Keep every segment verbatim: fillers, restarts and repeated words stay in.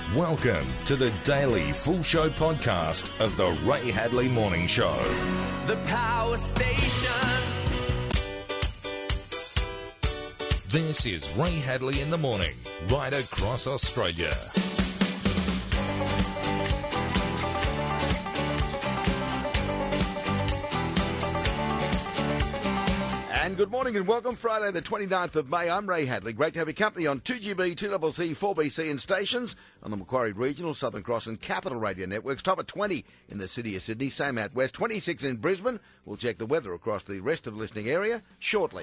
Welcome to the daily full show podcast of the Ray Hadley Morning Show. The Power Station. This is Ray Hadley in the morning, right across Australia. And good morning and welcome. Friday the twenty-ninth of May. I'm Ray Hadley. Great to have your company on two G B, two C C, four B C and stations on the Macquarie Regional, Southern Cross and Capital Radio networks. Top at twenty in the city of Sydney, same out west, twenty-six in Brisbane. We'll check the weather across the rest of the listening area shortly.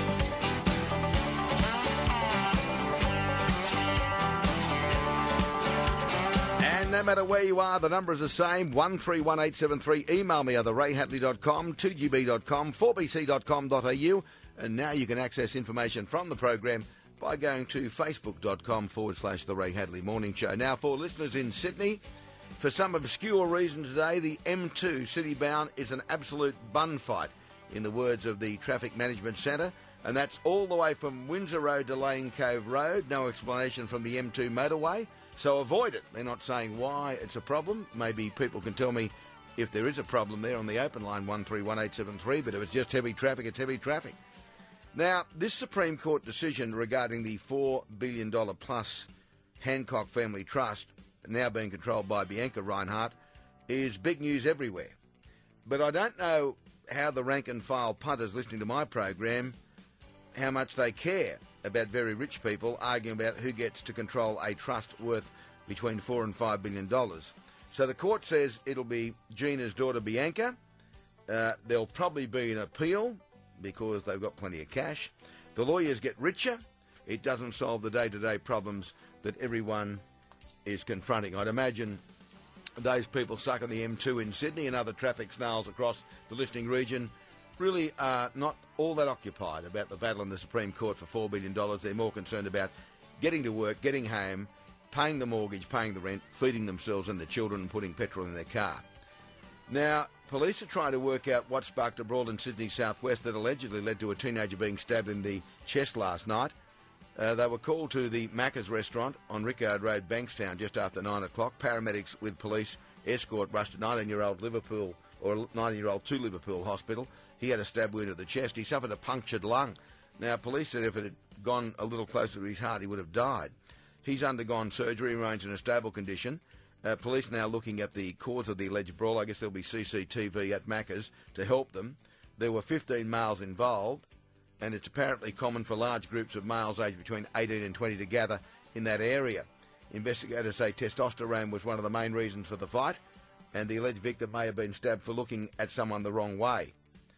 And no matter where you are, the number is the same, one three one eight seven three. Email me either ray hadley dot com, two G B dot com, four B C dot com dot A U. And now you can access information from the program by going to facebook.com forward slash the Ray Hadley Morning Show. Now, for listeners in Sydney, for some obscure reason today, the M two city bound is an absolute bun fight, in the words of the Traffic Management Centre. And that's all the way from Windsor Road to Lane Cove Road. No explanation from the M two motorway. So avoid it. They're not saying why it's a problem. Maybe people can tell me if there is a problem there on the open line, one three one eight seven three. But if it's just heavy traffic, it's heavy traffic. Now, this Supreme Court decision regarding the four billion dollars plus Hancock Family Trust, now being controlled by Bianca Reinhardt, is big news everywhere. But I don't know how the rank and file punters listening to my program, how much they care about very rich people arguing about who gets to control a trust worth between four and five billion dollars. So the court says it'll be Gina's daughter Bianca. Uh, there'll probably be an appeal because they've got plenty of cash. The lawyers get richer. It doesn't solve the day-to-day problems that everyone is confronting. I'd imagine those people stuck on the M two in Sydney and other traffic snarls across the listening region really are not all that occupied about the battle in the Supreme Court for four billion dollars. They're more concerned about getting to work, getting home, paying the mortgage, paying the rent, feeding themselves and their children and putting petrol in their car. Now, police are trying to work out what sparked a brawl in Sydney southwest that allegedly led to a teenager being stabbed in the chest last night. Uh, they were called to the Macca's restaurant on Rickard Road, Bankstown, just after nine o'clock. Paramedics with police escort rushed a nineteen-year-old Liverpool, or nineteen-year-old to Liverpool Hospital. He had a stab wound to the chest. He suffered a punctured lung. Now, police said if it had gone a little closer to his heart, he would have died. He's undergone surgery and remains in a stable condition. Uh, police now looking at the cause of the alleged brawl. I guess there'll be C C T V at Macca's to help them. There were fifteen males involved, and it's apparently common for large groups of males aged between eighteen and twenty to gather in that area. Investigators say testosterone was one of the main reasons for the fight, and the alleged victim may have been stabbed for looking at someone the wrong way.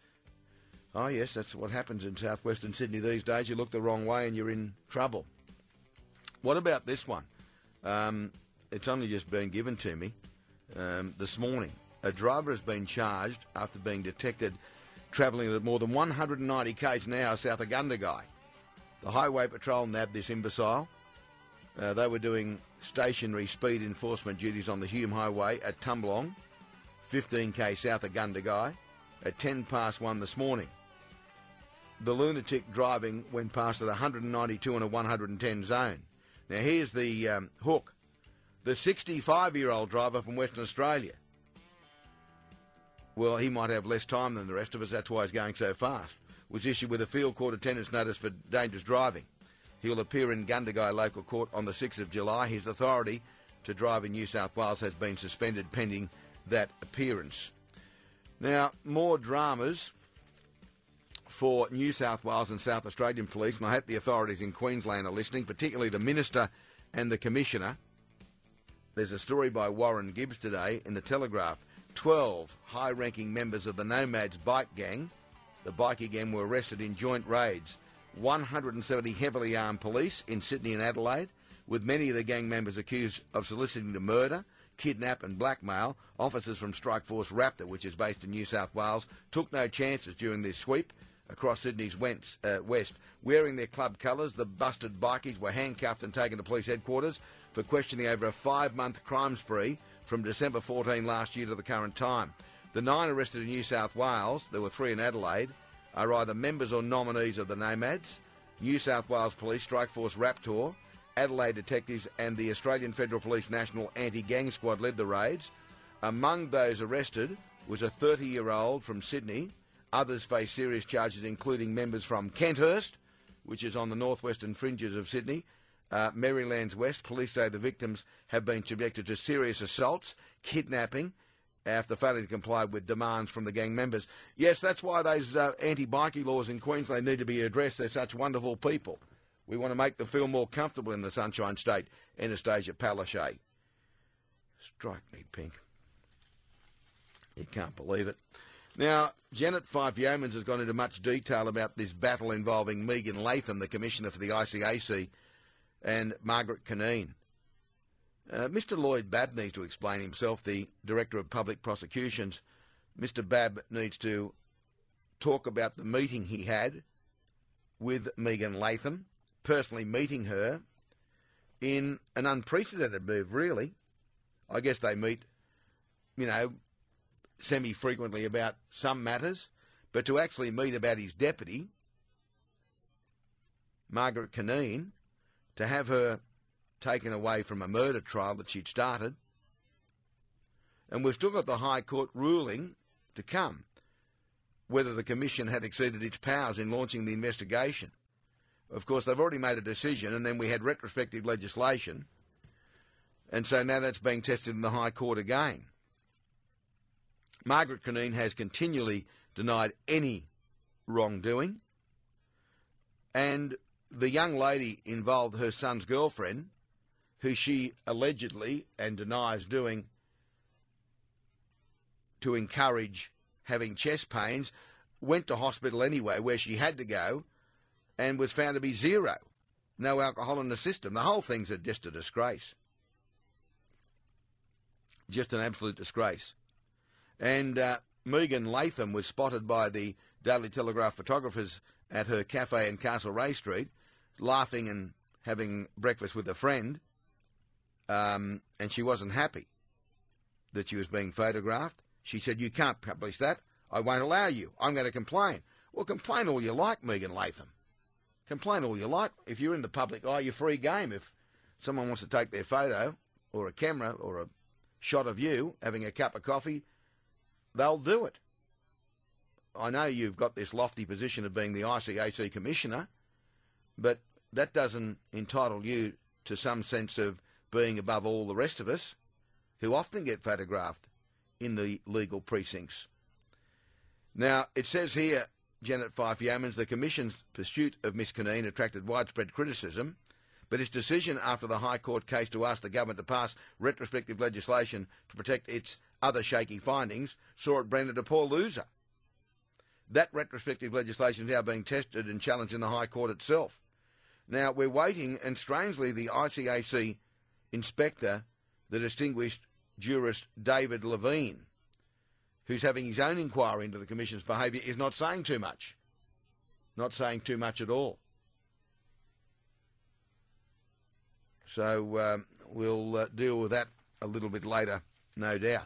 Oh, yes, that's what happens in southwestern Sydney these days. You look the wrong way and you're in trouble. What about this one? Um, it's only just been given to me um, this morning. A driver has been charged after being detected travelling at more than one hundred ninety kilometres an hour south of Gundagai. The Highway Patrol nabbed this imbecile. Uh, they were doing stationary speed enforcement duties on the Hume Highway at Tumblong, fifteen kilometres south of Gundagai, at ten past one this morning. The lunatic driving went past at one hundred ninety-two in a one hundred ten zone. Now here's the um, hook. The sixty-five-year-old driver from Western Australia. Well, he might have less time than the rest of us, that's why he's going so fast. Was issued with a field court attendance notice for dangerous driving. He'll appear in Gundagai Local Court on the sixth of July. His authority to drive in New South Wales has been suspended pending that appearance. Now, more dramas for New South Wales and South Australian police, and I hope the authorities in Queensland are listening, particularly the Minister and the Commissioner. There's a story by Warren Gibbs today in the Telegraph. Twelve high-ranking members of the Nomads bike gang, the bikie gang, were arrested in joint raids. one hundred seventy heavily armed police in Sydney and Adelaide, with many of the gang members accused of soliciting to murder, kidnap and blackmail. Officers from Strike Force Raptor, which is based in New South Wales, took no chances during this sweep across Sydney's west. Uh, west. Wearing their club colours, the busted bikies were handcuffed and taken to police headquarters for questioning over a five-month crime spree from December fourteenth last year to the current time. The nine arrested in New South Wales, there were three in Adelaide, are either members or nominees of the Nomads, New South Wales Police, Strike Force Raptor, Adelaide detectives and the Australian Federal Police National Anti-Gang Squad led the raids. Among those arrested was a thirty-year-old from Sydney. Others face serious charges, including members from Kenthurst, which is on the northwestern fringes of Sydney. Uh, Maryland's West. Police say the victims have been subjected to serious assaults, kidnapping, after failing to comply with demands from the gang members. Yes, that's why those uh, anti-bikie laws in Queensland need to be addressed. They're such wonderful people. We want to make them feel more comfortable in the Sunshine State. Anastasia Palaszczuk. Strike me pink. You can't believe it. Now, Janet Fife Yeomans has gone into much detail about this battle involving Megan Latham, the Commissioner for the I C A C, and Margaret Cunneen. Uh, Mister Lloyd Babb needs to explain himself, the Director of Public Prosecutions. Mister Babb needs to talk about the meeting he had with Megan Latham, personally meeting her in an unprecedented move, really. I guess they meet, you know, semi-frequently about some matters, but to actually meet about his deputy, Margaret Cunneen, to have her taken away from a murder trial that she'd started. And we've still got the High Court ruling to come, whether the Commission had exceeded its powers in launching the investigation. Of course, they've already made a decision, and then we had retrospective legislation, and so now that's being tested in the High Court again. Margaret Cunneen has continually denied any wrongdoing, and the young lady involved, her son's girlfriend, who she allegedly and denies doing to encourage having chest pains, went to hospital anyway, where she had to go, and was found to be zero. No alcohol in the system. The whole thing's a, just a disgrace. Just an absolute disgrace. And uh, Megan Latham was spotted by the Daily Telegraph photographers at her cafe in Castlereagh Street, laughing and having breakfast with a friend, um, and she wasn't happy that she was being photographed. She said, "You can't publish that. I won't allow you. I'm going to complain." Well, complain all you like, Megan Latham. Complain all you like. If you're in the public eye, you're free game. If someone wants to take their photo or a camera or a shot of you having a cup of coffee, they'll do it. I know you've got this lofty position of being the I C A C Commissioner, but that doesn't entitle you to some sense of being above all the rest of us, who often get photographed in the legal precincts. Now, it says here, Janet Fife Yeomans, the Commission's pursuit of Miss Cunneen attracted widespread criticism, but its decision after the High Court case to ask the government to pass retrospective legislation to protect its other shaky findings saw it branded a poor loser. That retrospective legislation is now being tested and challenged in the High Court itself. Now, we're waiting, and strangely, the I C A C inspector, the distinguished jurist David Levine, who's having his own inquiry into the Commission's behaviour, is not saying too much. Not saying too much at all. So um, we'll uh, deal with that a little bit later, no doubt.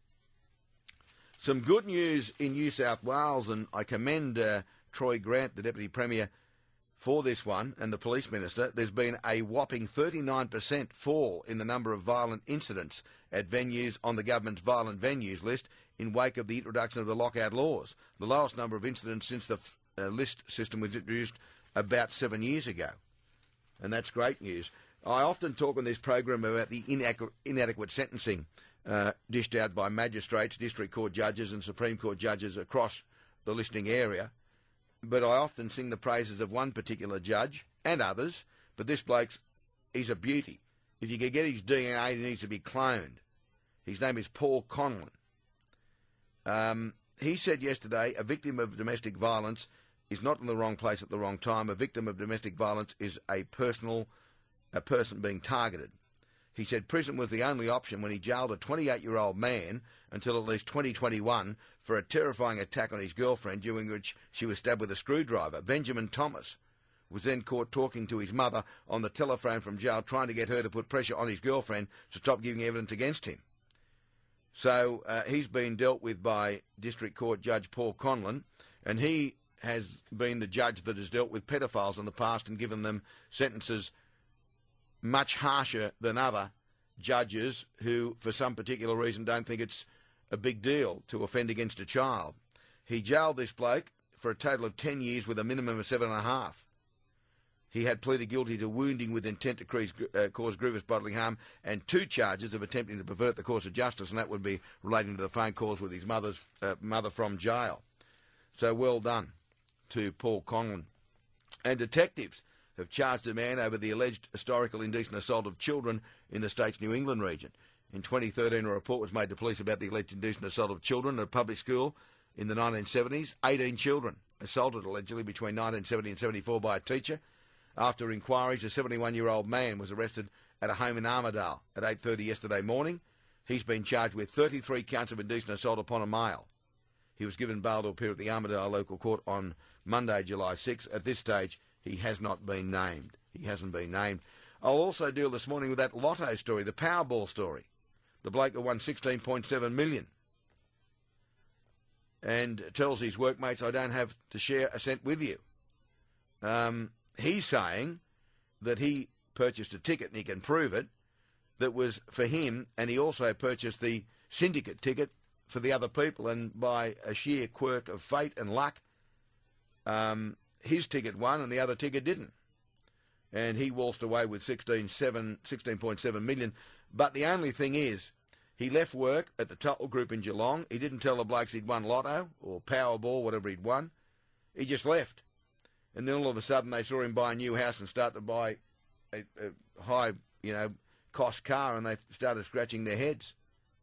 Some good news in New South Wales, and I commend uh, Troy Grant, the Deputy Premier, for this one, and the Police Minister. There's been a whopping thirty-nine percent fall in the number of violent incidents at venues on the government's violent venues list in wake of the introduction of the lockout laws, the lowest number of incidents since the uh, list system was introduced about seven years ago. And that's great news. I often talk on this program about the inadequate, inadequate sentencing uh, dished out by magistrates, district court judges and Supreme Court judges across the listening area. But I often sing the praises of one particular judge and others, but this bloke's, he's a beauty. If you could get his D N A, he needs to be cloned. His name is Paul Conlon. Um, he said yesterday, a victim of domestic violence is not in the wrong place at the wrong time. A victim of domestic violence is a personal, a person being targeted. He said prison was the only option when he jailed a twenty-eight-year-old man until at least twenty twenty-one for a terrifying attack on his girlfriend, during which she was stabbed with a screwdriver. Benjamin Thomas was then caught talking to his mother on the telephone from jail, trying to get her to put pressure on his girlfriend to stop giving evidence against him. So uh, he's been dealt with by District Court Judge Paul Conlon, and he has been the judge that has dealt with pedophiles in the past and given them sentences much harsher than other judges who, for some particular reason, don't think it's a big deal to offend against a child. He jailed this bloke for a total of ten years with a minimum of seven and a half. He had pleaded guilty to wounding with intent to cause, uh, cause grievous bodily harm and two charges of attempting to pervert the course of justice, and that would be relating to the phone calls with his mother's uh, mother from jail. So well done to Paul Conlon. And detectives have charged a man over the alleged historical indecent assault of children in the state's New England region. In twenty thirteen, a report was made to police about the alleged indecent assault of children at a public school in the nineteen seventies. eighteen children assaulted allegedly between nineteen seventy and seventy-four by a teacher. After inquiries, a seventy-one-year-old man was arrested at a home in Armidale at eight thirty yesterday morning. He's been charged with thirty-three counts of indecent assault upon a male. He was given bail to appear at the Armidale local court on Monday, July sixth. At this stage, he has not been named. He hasn't been named. I'll also deal this morning with that Lotto story, the Powerball story. The bloke who won sixteen point seven million dollars and tells his workmates, I don't have to share a cent with you. Um... He's saying that he purchased a ticket, and he can prove it, that was for him, and he also purchased the syndicate ticket for the other people, and by a sheer quirk of fate and luck, um, his ticket won and the other ticket didn't. And he waltzed away with sixteen point seven million dollars. But the only thing is, he left work at the Tuttle Group in Geelong. He didn't tell the blokes he'd won Lotto or Powerball, whatever he'd won. He just left. And then all of a sudden they saw him buy a new house and start to buy a, a high, you know, cost car, and they started scratching their heads.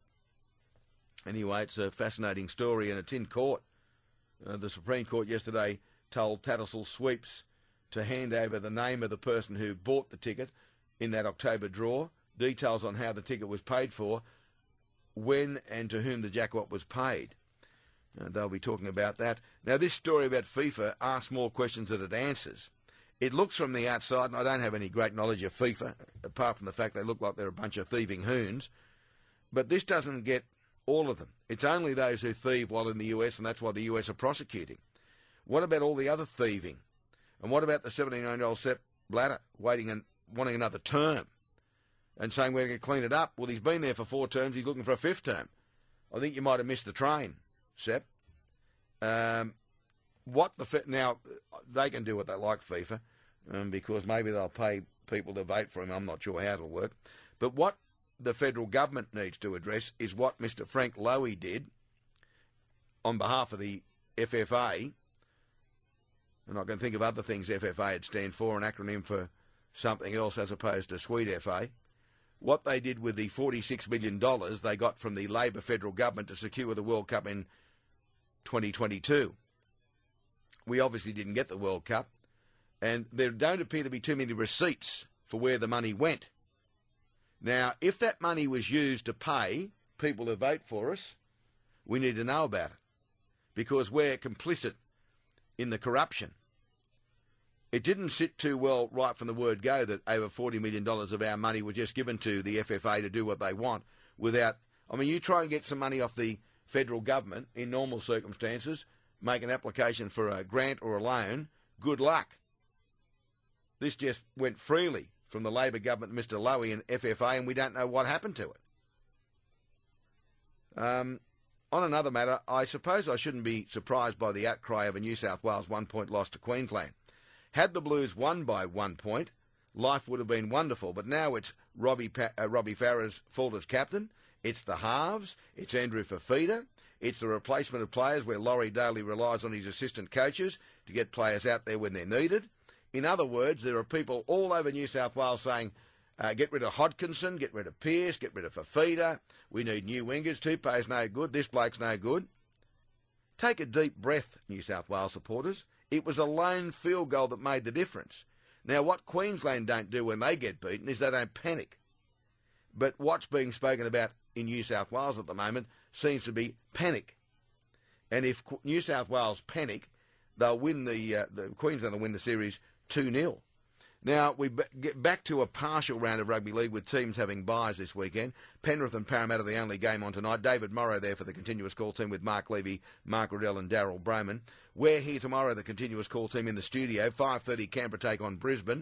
Anyway, it's a fascinating story, and it's in court. Uh, the Supreme Court yesterday told Tattersall Sweeps to hand over the name of the person who bought the ticket in that October draw, details on how the ticket was paid for, when and to whom the jackpot was paid. Uh, they'll be talking about that. Now, this story about FIFA asks more questions than it answers. It looks from the outside, and I don't have any great knowledge of FIFA, apart from the fact they look like they're a bunch of thieving hoons, but this doesn't get all of them. It's only those who thieve while in the U S, and that's why the U S are prosecuting. What about all the other thieving? And what about the seventy-nine-year-old Sepp Blatter waiting and wanting another term and saying we're going to clean it up? Well, he's been there for four terms. He's looking for a fifth term. I think you might have missed the train, Sepp. Um, what the now they can do what they like, FIFA, um, because maybe they'll pay people to vote for him. I'm not sure how it'll work. But what the federal government needs to address is what Mister Frank Lowy did on behalf of the F F A. And I can think of other things F F A would stand for, an acronym for something else as opposed to Sweet F A. What they did with the forty-six million dollars they got from the Labor federal government to secure the World Cup in twenty twenty-two. We obviously didn't get the World Cup, and there don't appear to be too many receipts for where the money went. Now, if that money was used to pay people to vote for us, we need to know about it, because we're complicit in the corruption. It didn't sit too well right from the word go that over forty million dollars of our money was just given to the F F A to do what they want without... I mean, you try and get some money off the federal government in normal circumstances, make an application for a grant or a loan, good luck. This just went freely from the Labor government, Mister Lowy and F F A, and we don't know what happened to it. Um, on another matter, I suppose I shouldn't be surprised by the outcry of a New South Wales one-point loss to Queensland. Had the Blues won by one point, life would have been wonderful, but now it's Robbie, pa- uh, Robbie Farah's fault as captain, it's the halves, it's Andrew Fafita, it's the replacement of players where Laurie Daly relies on his assistant coaches to get players out there when they're needed. In other words, there are people all over New South Wales saying, uh, get rid of Hodkinson, get rid of Pearce, get rid of Fafita, we need new wingers, Tupou's no good, this bloke's no good. Take a deep breath, New South Wales supporters. It was a lone field goal that made the difference. Now, what Queensland don't do when they get beaten is they don't panic. But what's being spoken about in New South Wales at the moment seems to be panic. And if New South Wales panic, they'll win the, uh, the Queensland will win the series two nil. Now, we b- get back to a partial round of rugby league with teams having byes this weekend. Penrith and Parramatta the only game on tonight. David Morrow there for the continuous call team with Mark Levy, Mark Riddell and Daryl Broman. We're here tomorrow, the continuous call team in the studio. five thirty Canberra take on Brisbane.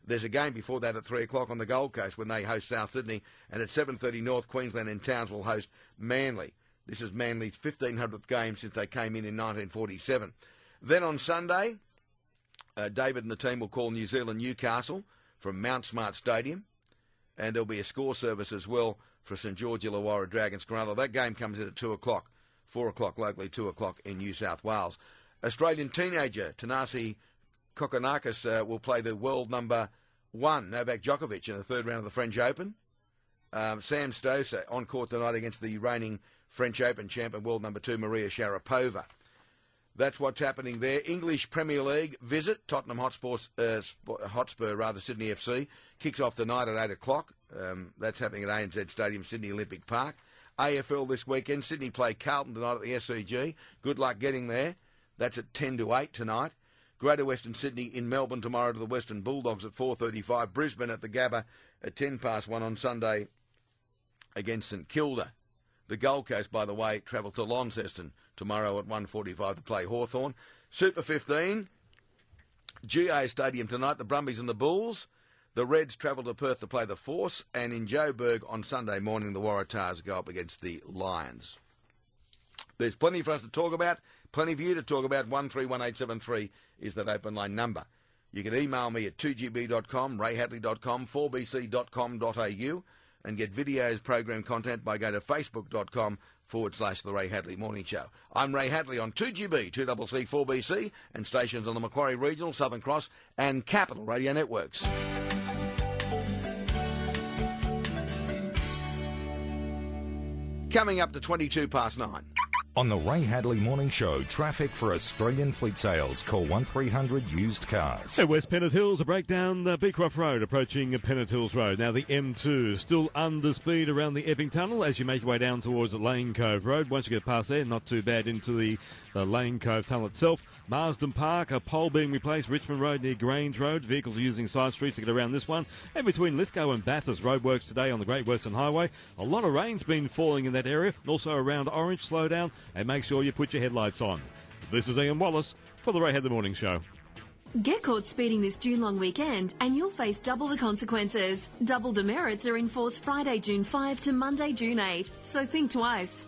There's a game before that at three o'clock on the Gold Coast when they host South Sydney, and at seven thirty North Queensland in Townsville host Manly. This is Manly's fifteen hundredth game since they came in in nineteen forty-seven. Then on Sunday, uh, David and the team will call New Zealand Newcastle from Mount Smart Stadium, and there'll be a score service as well for St George Illawarra Dragons Cronulla. That game comes in at two o'clock, four o'clock locally, two o'clock in New South Wales. Australian teenager Tanasi Kokonakis uh, will play the world number one, Novak Djokovic, in the third round of the French Open. Um, Sam Stosur on court tonight against the reigning French Open champ and world number two, Maria Sharapova. That's what's happening there. English Premier League visit, Tottenham Hotspur, uh, Hotspur rather, Sydney F C, kicks off tonight at eight o'clock. Um, that's happening at A N Z Stadium, Sydney Olympic Park. A F L this weekend, Sydney play Carlton tonight at the S C G. Good luck getting there. That's at ten to eight tonight. Greater Western Sydney in Melbourne tomorrow to the Western Bulldogs at four thirty-five. Brisbane at the Gabba at ten past one on Sunday against St Kilda. The Gold Coast, by the way, travel to Launceston tomorrow at one forty-five to play Hawthorn. Super fifteen, G A Stadium tonight, the Brumbies and the Bulls. The Reds travel to Perth to play the Force. And in Joburg on Sunday morning, the Waratahs go up against the Lions. There's plenty for us to talk about, plenty for you to talk about. one three one eight seven three is that open line number. You can email me at two g b dot com, ray hadley dot com, four b c dot com dot a u, and get videos, program content by going to facebook.com forward slash The Ray Hadley Morning Show. I'm Ray Hadley on two G B, two C C, four B C, and stations on the Macquarie Regional, Southern Cross, and Capital Radio Networks. Coming up to twenty-two past nine. On the Ray Hadley Morning Show, traffic for Australian fleet sales. Call one three hundred used cars. At West Pennant Hills, a breakdown uh, Beecroft Road, approaching Pennant Hills Road. Now the M two, still under speed around the Epping Tunnel as you make your way down towards Lane Cove Road. Once you get past there, not too bad into the uh, Lane Cove Tunnel itself. Marsden Park, a pole being replaced. Richmond Road near Grange Road. Vehicles are using side streets to get around this one. And between Lithgow and Bathurst, roadworks today on the Great Western Highway. A lot of rain's been falling in that area. Also around Orange, slow down and make sure you put your headlights on. This is Ian Wallace for the Ray Hadley Morning Show. Get caught speeding this June long weekend and you'll face double the consequences. Double demerits are in force Friday, June fifth to Monday, June eighth. So think twice.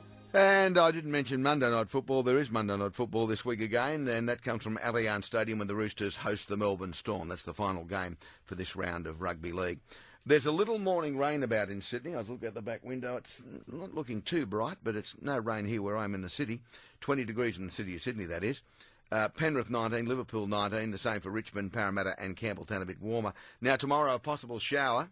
And I didn't mention Monday Night Football. There is Monday Night Football this week again, and that comes from Allianz Stadium when the Roosters host the Melbourne Storm. That's the final game for this round of rugby league. There's a little morning rain about in Sydney. I was looking at the back window. It's not looking too bright, but it's no rain here where I'm in the city. twenty degrees in the city of Sydney, that is. Uh, Penrith nineteen, Liverpool nineteen, the same for Richmond, Parramatta and Campbelltown, a bit warmer. Now tomorrow, a possible shower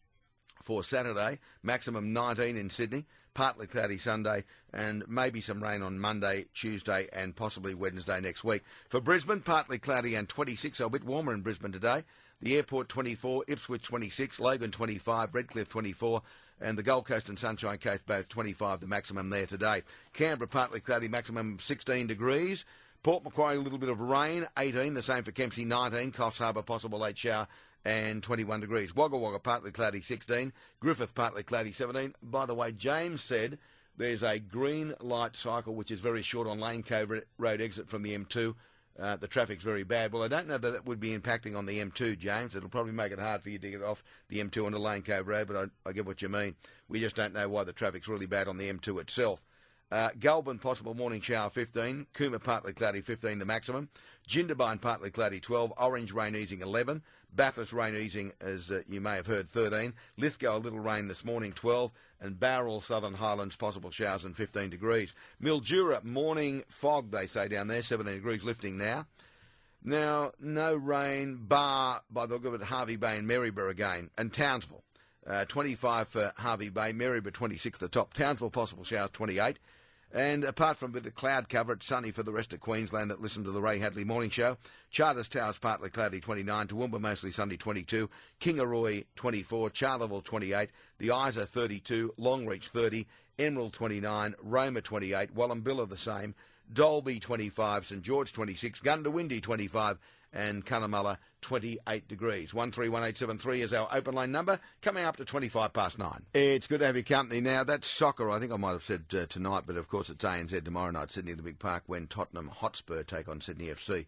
for Saturday, maximum nineteen in Sydney, partly cloudy Sunday, and maybe some rain on Monday, Tuesday and possibly Wednesday next week. For Brisbane, partly cloudy and twenty-six, so a bit warmer in Brisbane today. The Airport twenty-four, Ipswich twenty-six, Logan twenty-five, Redcliffe twenty-four, and the Gold Coast and Sunshine Coast both twenty-five, the maximum there today. Canberra, partly cloudy, maximum sixteen degrees. Port Macquarie, a little bit of rain, eighteen, the same for Kempsey, nineteen, Coffs Harbour, possible late shower, and twenty-one degrees. Wagga Wagga, partly cloudy, sixteen, Griffith, partly cloudy, seventeen. By the way, James said there's a green light cycle, which is very short on Lane Cove Road exit from the M two. Uh, the traffic's very bad. Well, I don't know that that would be impacting on the M two, James. It'll probably make it hard for you to get off the M two onto Lane Cove Road, but I, I get what you mean. We just don't know why the traffic's really bad on the M two itself. Uh, Goulburn, possible morning shower, fifteen. Cooma, partly cloudy, fifteen, the maximum. Jindabyne, partly cloudy, twelve. Orange, rain easing, eleven. Bathurst, rain easing, as uh, you may have heard, thirteen. Lithgow, a little rain this morning, twelve. And Bowral, Southern Highlands, possible showers and fifteen degrees. Mildura, morning fog, they say down there, seventeen degrees, lifting now. Now, no rain, bar, by the look of it, Harvey Bay and Maryborough again. And Townsville, uh, twenty-five for Harvey Bay, Maryborough twenty-six at the top. Townsville, possible showers, twenty-eight. And apart from a bit of cloud cover, it's sunny for the rest of Queensland that listen to the Ray Hadley Morning Show. Charters Towers, partly cloudy, twenty-nine. Toowoomba, mostly sunny, twenty-two. Kingaroy, twenty-four. Charleville, twenty-eight. The Isa, thirty-two. Longreach, thirty. Emerald, twenty-nine. Roma, twenty-eight. Wallumbilla, the same. Dalby, twenty-five. St George, twenty-six. Gundawindi, twenty-five. And Cunnamulla, twenty-eight degrees. one three one eight seven three is our open line number, coming up to twenty-five past nine. It's good to have your company now. That's soccer. I think I might have said uh, tonight, but of course it's A N Z tomorrow night, Sydney Olympic Park, when Tottenham Hotspur take on Sydney F C.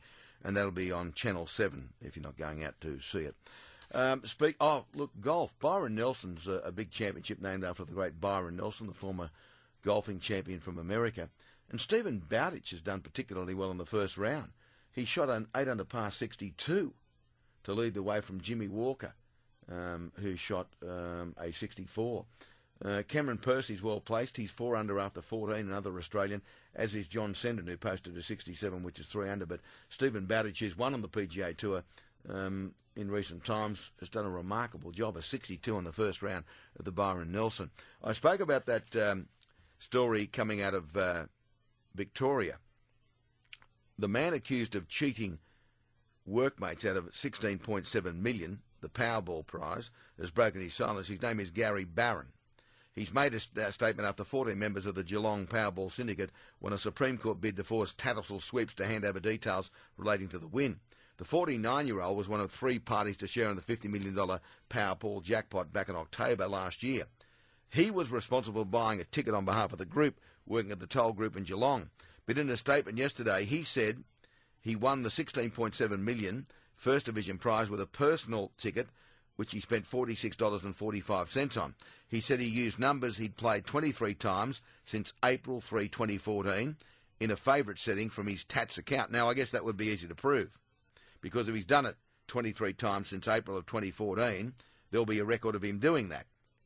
and that'll be on Channel seven if you're not going out to see it. Um, speak. Oh, look, golf. Byron Nelson's a, a big championship named after the great Byron Nelson, the former golfing champion from America. And Stephen Bowditch has done particularly well in the first round. He shot an eight under par sixty-two to lead the way from Jimmy Walker, um, who shot um, a sixty-four. Uh, Cameron Percy's well placed. He's four under after fourteen, another Australian, as is John Sendon, who posted a sixty-seven, which is three under. But Stephen Bowditch, who's won on the P G A Tour um, in recent times, has done a remarkable job, a sixty-two in the first round of the Byron Nelson. I spoke about that um, story coming out of uh, Victoria. The man accused of cheating workmates out of sixteen point seven million dollars, the Powerball prize, has broken his silence. His name is Gary Barron. He's made a st- statement after fourteen members of the Geelong Powerball syndicate won a Supreme Court bid to force Tattersall Sweeps to hand over details relating to the win. The forty-nine-year-old was one of three parties to share in the fifty million dollars Powerball jackpot back in October last year. He was responsible for buying a ticket on behalf of the group, working at the Toll Group in Geelong. But in a statement yesterday, he said he won the sixteen point seven million dollars First Division prize with a personal ticket, which he spent forty-six dollars and forty-five cents on. He said he used numbers he'd played twenty-three times since April third, twenty fourteen, in a favourite setting from his Tats account. Now, I guess that would be easy to prove, because if he's done it twenty-three times since April of twenty fourteen, there'll be a record of him doing that.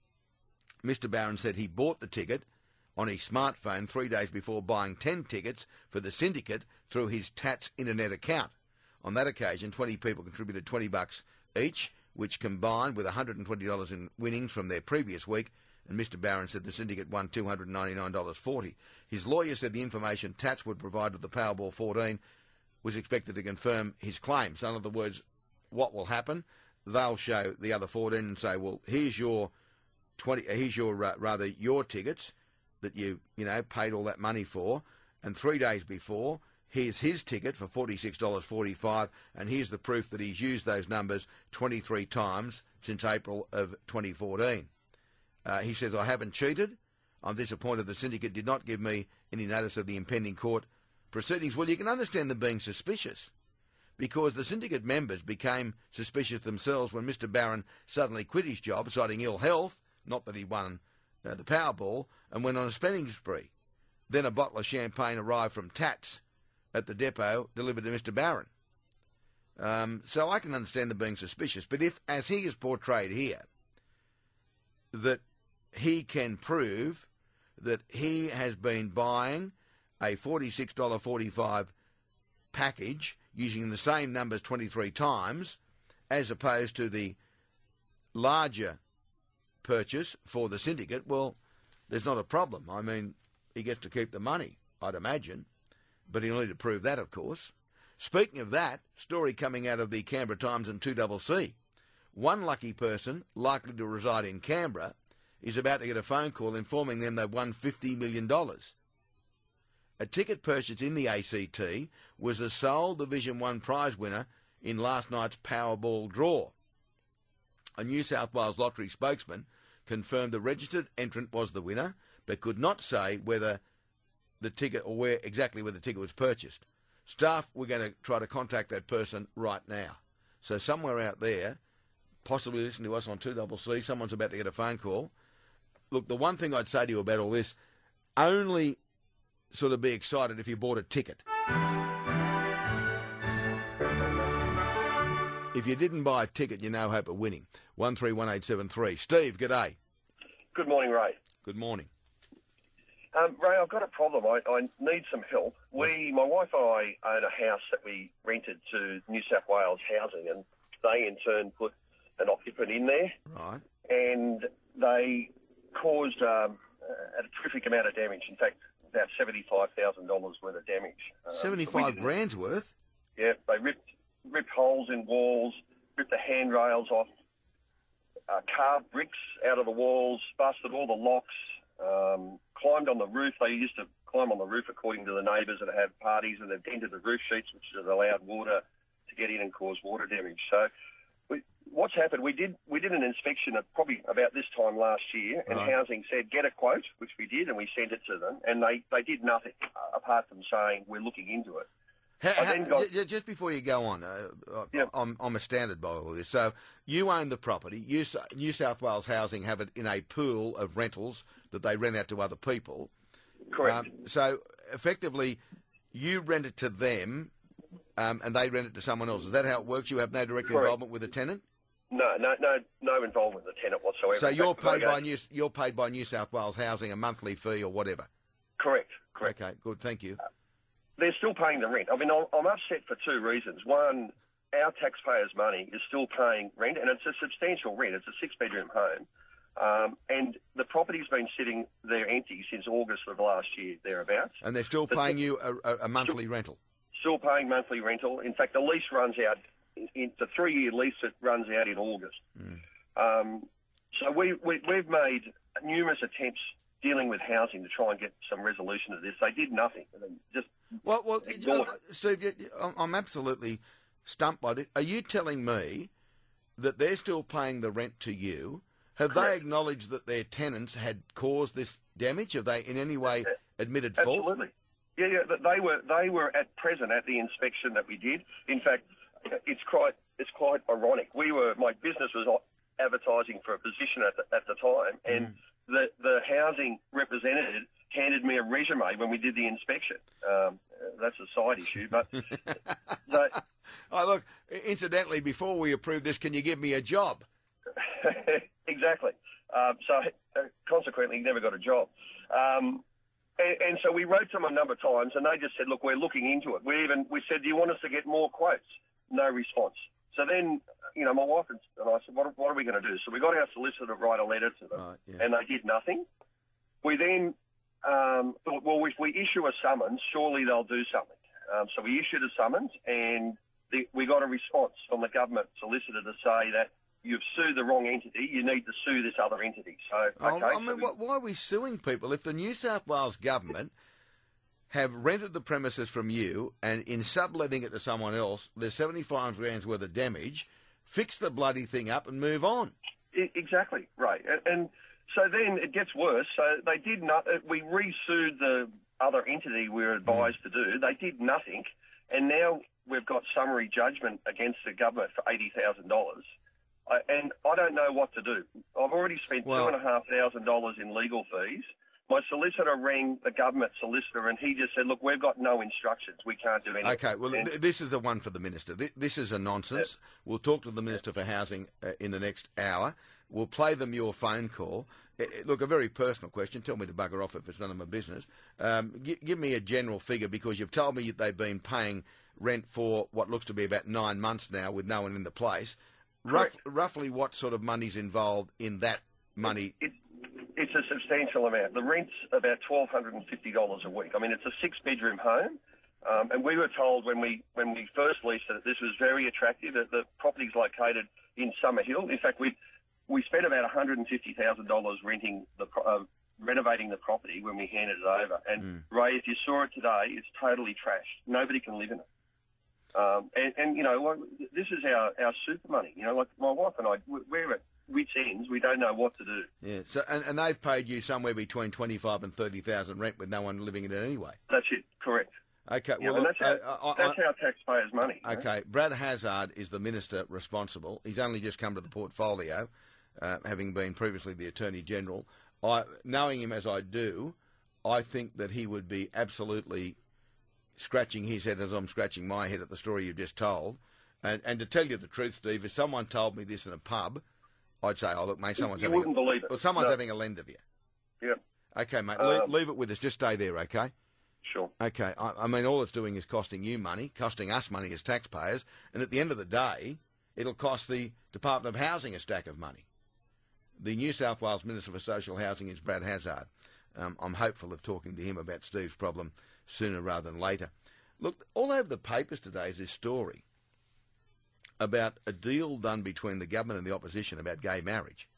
Mister Barron said he bought the ticket on his smartphone three days before buying ten tickets for the syndicate through his Tats internet account. On that occasion, twenty people contributed twenty bucks each, which combined with one hundred twenty dollars in winnings from their previous week, and Mister Barron said the syndicate won two hundred ninety-nine dollars forty. His lawyer said the information Tats would provide with the Powerball fourteen was expected to confirm his claims. In other words, what will happen? They'll show the other fourteen and say, well, here's your twenty, here's your uh, rather your tickets that you you know paid all that money for, and three days before, here's his ticket for forty-six dollars forty-five, and here's the proof that he's used those numbers twenty-three times since April of twenty fourteen. Uh, he says, I haven't cheated. I'm disappointed the syndicate did not give me any notice of the impending court proceedings. Well, you can understand them being suspicious, because the syndicate members became suspicious themselves when Mister Barron suddenly quit his job, citing ill health, not that he won uh, the Powerball, and went on a spending spree. Then a bottle of champagne arrived from Tats at the depot, delivered to Mister Barron. Um, so I can understand them being suspicious. But if, as he is portrayed here, that he can prove that he has been buying a forty-six dollars forty-five package using the same numbers twenty-three times, as opposed to the larger purchase for the syndicate, well, there's not a problem. I mean, he gets to keep the money, I'd imagine. But he'll need to prove that, of course. Speaking of that, story coming out of the Canberra Times and two C C. One lucky person, likely to reside in Canberra, is about to get a phone call informing them they've won fifty million dollars. A ticket purchased in the A C T was the sole Division one prize winner in last night's Powerball draw. A New South Wales lottery spokesman confirmed the registered entrant was the winner, but could not say whether the ticket or where exactly where the ticket was purchased. Staff, we're going to try to contact that person right now. So somewhere out there, possibly listening to us on two C C, someone's about to get a phone call. Look, the one thing I'd say to you about all this, only sort of be excited if you bought a ticket. If you didn't buy a ticket, you no hope of winning. one three one eight seven three. Steve, g'day. Good morning, Ray. Good morning. Um, Ray, I've got a problem. I, I need some help. We, my wife and I own a house that we rented to New South Wales Housing, and they in turn put an occupant in there. Right. And they caused um, a terrific amount of damage. In fact, about seventy-five thousand dollars worth of damage. Um, seventy-five grand's worth? Yeah, they ripped ripped holes in walls, ripped the handrails off, uh, carved bricks out of the walls, busted all the locks, um, climbed on the roof. They used to climb on the roof, according to the neighbours, and have parties, and they've dented the roof sheets, which has allowed water to get in and cause water damage. So we, what's happened, we did we did an inspection at probably about this time last year, and Right. Housing said, get a quote, which we did, and we sent it to them, and they, they did nothing uh, apart from saying, we're looking into it. How, I how, then got- j- just before you go on, uh, Yep. I'm, I'm astounded by all of this. So you own the property. You, New South Wales Housing have it in a pool of rentals that they rent out to other people. Correct. Um, so effectively, you rent it to them, um, and they rent it to someone else. Is that how it works? You have no direct Correct. involvement with the tenant. No, no, no, no involvement with the tenant whatsoever. So In you're fact, we've paid got to by go- New you're paid by New South Wales Housing a monthly fee or whatever. Correct, correct. Okay, good. Thank you. They're still paying the rent. I mean, I'm I'm upset for two reasons. One, our taxpayers' money is still paying rent, and it's a substantial rent. It's a six-bedroom home. Um, and the property's been sitting there empty since August of last year, thereabouts. And they're still The- paying you a, a, a monthly rental. Still paying monthly rental. In fact, the lease runs out. It's a three-year lease that runs out in August. Mm. Um, so we, we, we've made numerous attempts dealing with housing to try and get some resolution to this. They did nothing. They just Well, well, ignored uh, it. Steve, you- you- I'm- I'm absolutely stumped by this. Are you telling me that they're still paying the rent to you? Have they Correct. acknowledged that their tenants had caused this damage? Have they in any way admitted fault? Absolutely. Yeah, yeah. th- They were they were at present at the inspection that we did. In fact, it's quite it's quite ironic. We were my business was advertising for a position at the, at the time, and the the housing representative handed me a resume when we did the inspection. Um, that's a side issue, but so, Oh, look, incidentally, before we approve this, can you give me a job? exactly. Um, so uh, consequently, he never got a job. Um, and, and so we wrote to them a number of times, and they just said, "Look, we're looking into it." We even we said, "Do you want us to get more quotes?" No response. So then, you know, my wife and I said, "What, what are we going to do?" So we got our solicitor to write a letter to them, Right, yeah. and they did nothing. We then um, thought, well, if we issue a summons, surely they'll do something. Um, so we issued a summons, and the, we got a response from the government solicitor to say that you've sued the wrong entity, you need to sue this other entity. So, Oh, okay. I so mean, we- wh- why are we suing people? If the New South Wales government have rented the premises from you and in subletting it to someone else, there's seventy-five grand's worth of damage, fix the bloody thing up and move on. E- Exactly, right. And, and so then it gets worse. So they did not, uh, we re-sued the other entity we were advised to do. They did nothing. And now we've got summary judgment against the government for eighty thousand dollars. I, and I don't know what to do. I've already spent Well- two and a half thousand dollars in legal fees. My solicitor rang the government solicitor, and he just said, "Look, we've got no instructions. We can't do anything." Okay, well, And- th- this is the one for the Minister. Th- This is a nonsense. We'll talk to the Minister for Housing uh, in the next hour. We'll play them your phone call. Uh, uh, Look, a very personal question. Tell me to bugger off if it's none of my business. Um, gi- give me a general figure, because you've told me they've been paying rent for what looks to be about nine months now with no one in the place. Rough, Correct. roughly what sort of money's involved in that money? It, it's a substantial amount. The rent's about twelve hundred and fifty dollars a week. I mean, it's a six-bedroom home, um, and we were told when we when we first leased it, this was very attractive. That the property's located in Summerhill. In fact, we we spent about one hundred and fifty thousand dollars renting the pro- uh, renovating the property when we handed it over. And Ray, if you saw it today, it's totally trashed. Nobody can live in it. Um, and, and, you know, like, this is our, our super money. You know, like my wife and I, we're at wit's ends. We don't know what to do. Yeah. So, and, and they've paid you somewhere between twenty-five and thirty thousand rent with no one living in it anyway. That's it. Correct. Okay. Yeah, Well, but that's, look, our, uh, I- I- that's our taxpayers' money. you know? Okay, Brad Hazard is the minister responsible. He's only just come to the portfolio, uh, having been previously the Attorney General. I, knowing him as I do, I think that he would be absolutely scratching his head as I'm scratching my head at the story you've just told. And, and to tell you the truth, Steve, if someone told me this in a pub, I'd say, "Oh, look, mate, someone's You having wouldn't a, believe it. well, someone's No. having a lend of you." Yep. Okay, mate, Um, leave, leave it with us. Just stay there, okay? Sure. Okay, I, I mean, all it's doing is costing you money, costing us money as taxpayers, and at the end of the day, it'll cost the Department of Housing a stack of money. The New South Wales Minister for Social Housing is Brad Hazard. Um, I'm hopeful of talking to him about Steve's problem sooner rather than later. Look, all over the papers today is this story about a deal done between the government and the opposition about gay marriage,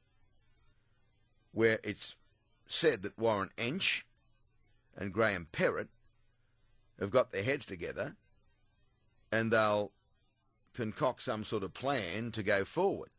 where it's said that Warren Ench and Graham Perrott have got their heads together and they'll concoct some sort of plan to go forward.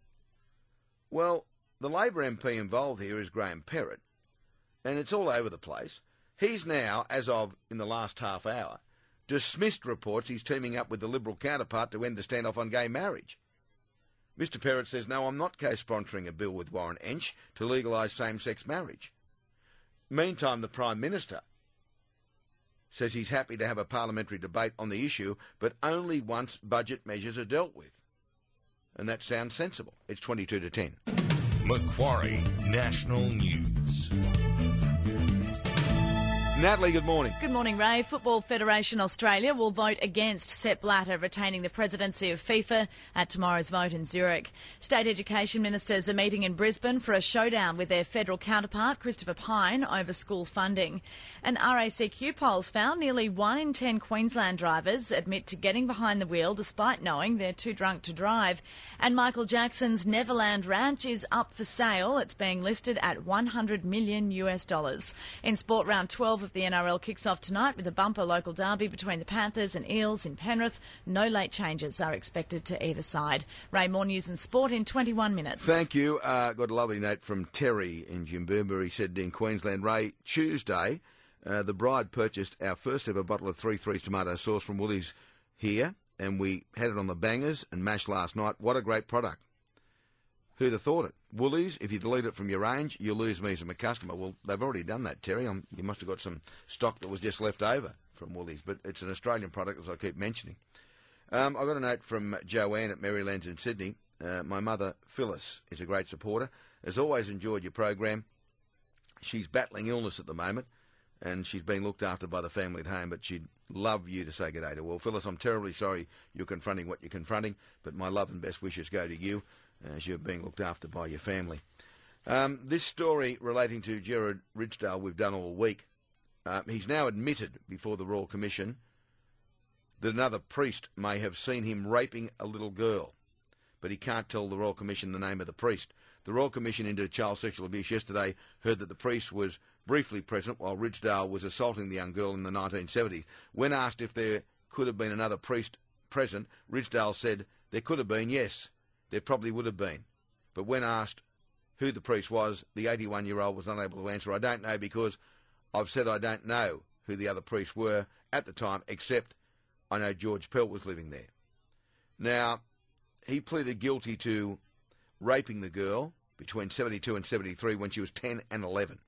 Well, the Labor M P involved here is Graham Perrott, and it's all over the place. He's now, as of in the last half hour, dismissed reports he's teaming up with the Liberal counterpart to end the standoff on gay marriage. Mister Perrott says, no, I'm not co-sponsoring a bill with Warren Entsch to legalise same-sex marriage. Meantime, the Prime Minister says he's happy to have a parliamentary debate on the issue, but only once budget measures are dealt with. And that sounds sensible. It's twenty-two to ten. Macquarie National News. Natalie, good morning. Good morning, Ray. Football Federation Australia will vote against Sepp Blatter retaining the presidency of FIFA at tomorrow's vote in Zurich. State Education Ministers are meeting in Brisbane for a showdown with their federal counterpart, Christopher Pyne, over school funding. An R A C Q polls found nearly one in ten Queensland drivers admit to getting behind the wheel despite knowing they're too drunk to drive. And Michael Jackson's Neverland Ranch is up for sale. It's being listed at one hundred million US dollars. In sport, round twelve of the N R L kicks off tonight with a bumper local derby between the Panthers and Eels in Penrith. No late changes are expected to either side. Ray, more news and sport in twenty-one minutes. Thank you. Uh, got a lovely note from Terry in Jimboomba. He said in Queensland, Ray, Tuesday, uh, the bride purchased our first ever bottle of three threes tomato sauce from Woolies here, and we had it on the bangers and mash last night. What a great product. Who'd have thought it? Woolies, if you delete it from your range, you lose me as a customer. Well, they've already done that, Terry. I'm, you must have got some stock that was just left over from Woolies, but it's an Australian product, as I keep mentioning. Um, I got a note from Joanne at Marylands in Sydney. Uh, my mother, Phyllis, is a great supporter. Has always enjoyed your program. She's battling illness at the moment, and she's being looked after by the family at home, but she'd love you to say good day to her. Well, Phyllis, I'm terribly sorry you're confronting what you're confronting, but my love and best wishes go to you as you're being looked after by your family. Um, this story relating to Gerard Ridsdale we've done all week. Uh, he's now admitted before the Royal Commission that another priest may have seen him raping a little girl, but he can't tell the Royal Commission the name of the priest. The Royal Commission into Child Sexual Abuse yesterday heard that the priest was briefly present while Ridsdale was assaulting the young girl in the nineteen seventies. When asked if there could have been another priest present, Ridsdale said there could have been, yes. There probably would have been. But when asked who the priest was, the eighty-one-year-old was unable to answer. I don't know because I've said I don't know who the other priests were at the time, except I know George Pell was living there. Now, he pleaded guilty to raping the girl between seventy-two and seventy-three when she was ten and eleven.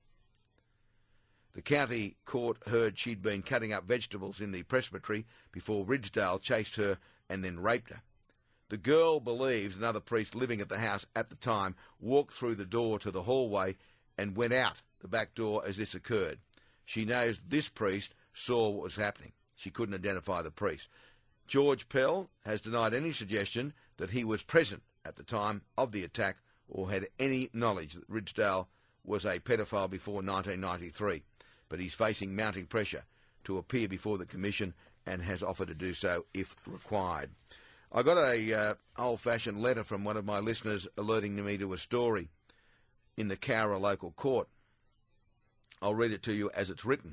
The county court heard she'd been cutting up vegetables in the presbytery before Ridsdale chased her and then raped her. The girl believes another priest living at the house at the time walked through the door to the hallway and went out the back door as this occurred. She knows this priest saw what was happening. She couldn't identify the priest. George Pell has denied any suggestion that he was present at the time of the attack or had any knowledge that Ridsdale was a pedophile before nineteen ninety-three. But he's facing mounting pressure to appear before the Commission and has offered to do so if required. I got a uh, old-fashioned letter from one of my listeners alerting me to a story in the Cowra local court. I'll read it to you as it's written.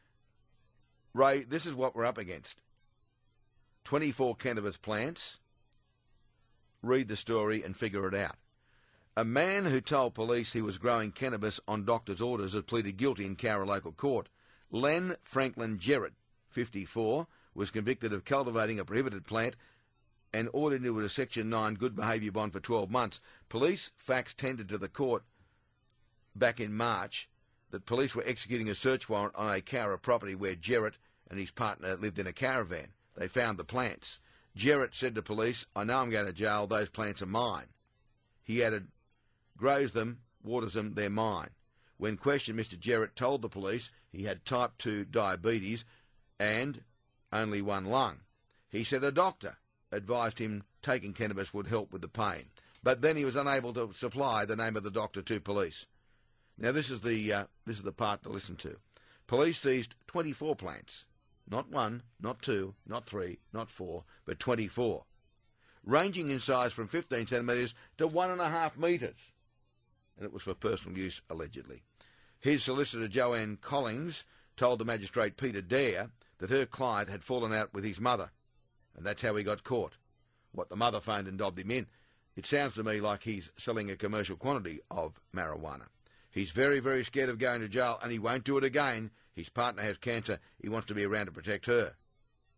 Ray, this is what we're up against. twenty-four cannabis plants. Read the story and figure it out. A man who told police he was growing cannabis on doctor's orders has pleaded guilty in Cowra local court. Len Franklin Gerrard, fifty-four, was convicted of cultivating a prohibited plant and ordered into a Section nine good behaviour bond for twelve months. Police fax tendered to the court back in March that police were executing a search warrant on a Cowra property where Gerrard and his partner lived in a caravan. They found the plants. Gerrard said to police, I know I'm going to jail, those plants are mine. He added, grows them, waters them, they're mine. When questioned, Mister Gerrard told the police he had type two diabetes and only one lung. He said a doctor advised him taking cannabis would help with the pain. But then he was unable to supply the name of the doctor to police. Now this is the uh, this is the part to listen to. Police seized twenty-four plants. Not one, not two, not three, not four, but twenty-four. Ranging in size from fifteen centimetres to one and a half metres. And it was for personal use, allegedly. His solicitor, Joanne Collins, told the magistrate Peter Dare that her client had fallen out with his mother. And that's how he got caught. What the mother phoned and dobbed him in. It sounds to me like he's selling a commercial quantity of marijuana. He's very, very scared of going to jail, and he won't do it again. His partner has cancer. He wants to be around to protect her.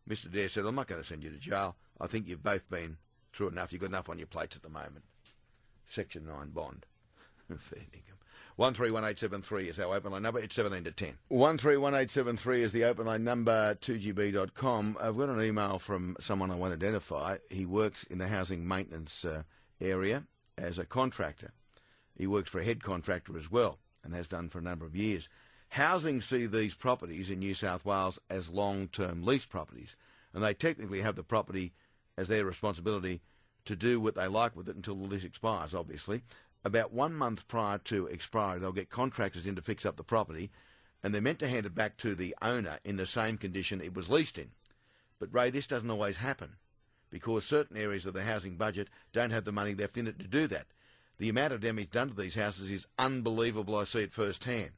Mister Dare said, I'm not going to send you to jail. I think you've both been through enough. You've got enough on your plates at the moment. Section nine bond. Fair dinkum. one three one eight seven three is our open line number. It's seventeen to ten. one three one eight seven three is the open line number, two G B dot com. I've got an email from someone I won't identify. He works in the housing maintenance uh, area as a contractor. He works for a head contractor as well and has done for a number of years. Housing see these properties in New South Wales as long-term lease properties, and they technically have the property as their responsibility to do what they like with it until the lease expires, obviously. About one month prior to expiry, they'll get contractors in to fix up the property, and they're meant to hand it back to the owner in the same condition it was leased in. But, Ray, this doesn't always happen, because certain areas of the housing budget don't have the money left in it to do that. The amount of damage done to these houses is unbelievable. I see it firsthand.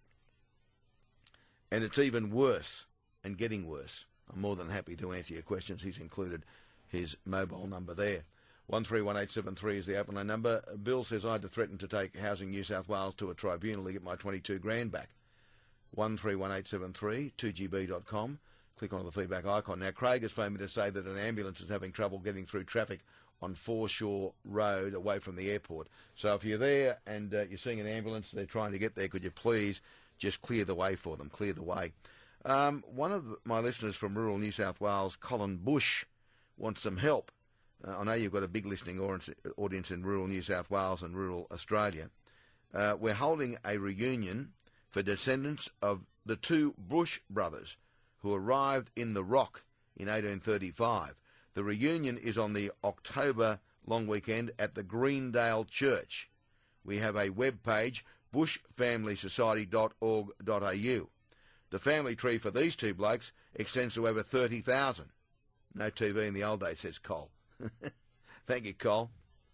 And it's even worse, and getting worse. I'm more than happy to answer your questions. He's included his mobile number there. one three one eight seven three is the open line number. Bill says I had to threaten to take Housing New South Wales to a tribunal to get my twenty-two grand back. one three one eight seven three, two G B dot com. Click on the feedback icon. Now, Craig has phoned me to say that an ambulance is having trouble getting through traffic on Foreshore Road away from the airport. So if you're there and uh, you're seeing an ambulance, they're trying to get there, could you please just clear the way for them, clear the way. Um, one of my listeners from rural New South Wales, Colin Bush, wants some help. Uh, I know you've got a big listening audience in rural New South Wales and rural Australia. Uh, we're holding a reunion for descendants of the two Bush brothers who arrived in the Rock in eighteen thirty-five. The reunion is on the October long weekend at the Greendale Church. We have a web page, bush family society dot org dot a u. The family tree for these two blokes extends to over thirty thousand. No T V in the old days, says Cole. Thank you, Cole.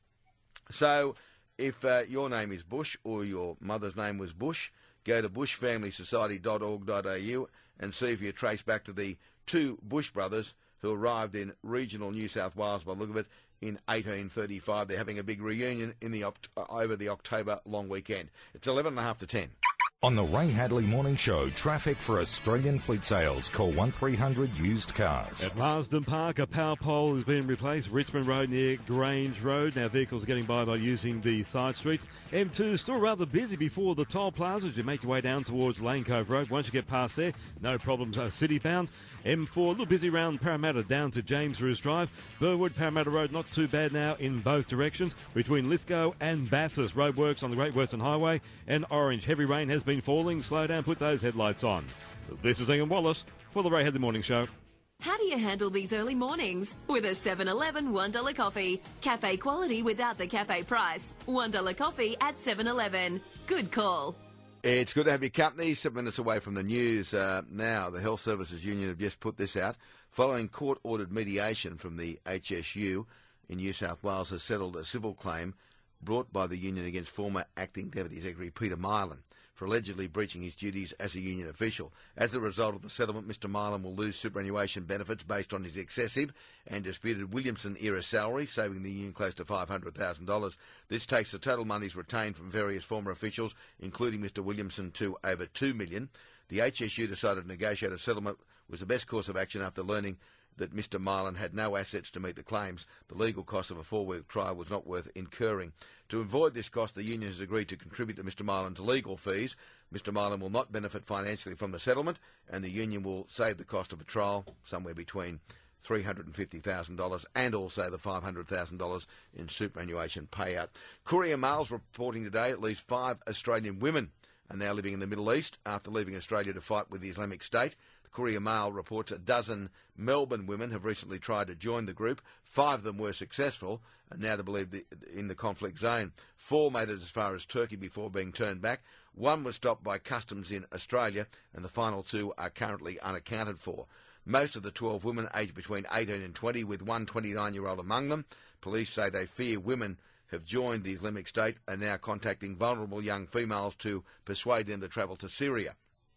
So, if uh, your name is Bush or your mother's name was Bush, go to bush family society dot org dot a u and see if you trace back to the two Bush brothers who arrived in regional New South Wales, by the look of it, in eighteen thirty-five. They're having a big reunion in the over the October long weekend. It's eleven and a half to ten. On the Ray Hadley Morning Show, traffic for Australian fleet sales. Call one three hundred used cars. At Marsden Park, a power pole has been replaced. Richmond Road near Grange Road. Now vehicles are getting by by using the side streets. M two still rather busy before the toll plaza as you make your way down towards Lane Cove Road. Once you get past there, no problems are city bound. M four, a little busy around Parramatta down to James Roos Drive. Burwood, Parramatta Road, not too bad now in both directions. Between Lithgow and Bathurst, roadworks on the Great Western Highway and Orange. Heavy rain has been falling. Slow down, put those headlights on. This is Ian Wallace for the Ray Hadley Morning Show. How do you handle these early mornings? With a seven eleven one dollar coffee. Cafe quality without the cafe price. one dollar coffee at seven eleven. Good call. It's good to have your company. Seven minutes away from the news uh, now. The Health Services Union have just put this out. Following court-ordered mediation from the H S U in New South Wales has settled a civil claim brought by the union against former Acting Deputy Secretary Peter Mylan for allegedly breaching his duties as a union official. As a result of the settlement, Mister Mylan will lose superannuation benefits based on his excessive and disputed Williamson-era salary, saving the union close to five hundred thousand dollars. This takes the total monies retained from various former officials, including Mister Williamson, to over two million dollars. The H S U decided to negotiate a settlement was the best course of action after learning that Mister Mylan had no assets to meet the claims. The legal cost of a four-week trial was not worth incurring. To avoid this cost, the union has agreed to contribute to Mister Mylan to legal fees. Mister Mylan will not benefit financially from the settlement, and the union will save the cost of a trial, somewhere between three hundred fifty thousand dollars and also the five hundred thousand dollars in superannuation payout. Courier Mail's reporting today at least five Australian women are now living in the Middle East after leaving Australia to fight with the Islamic State. The Courier Mail reports a dozen Melbourne women have recently tried to join the group. Five of them were successful and now to believe the, in the conflict zone. Four made it as far as Turkey before being turned back. One was stopped by customs in Australia, and the final two are currently unaccounted for. Most of the twelve women aged between eighteen and twenty, with one twenty-nine-year-old among them. Police say they fear women have joined the Islamic State and are now contacting vulnerable young females to persuade them to travel to Syria.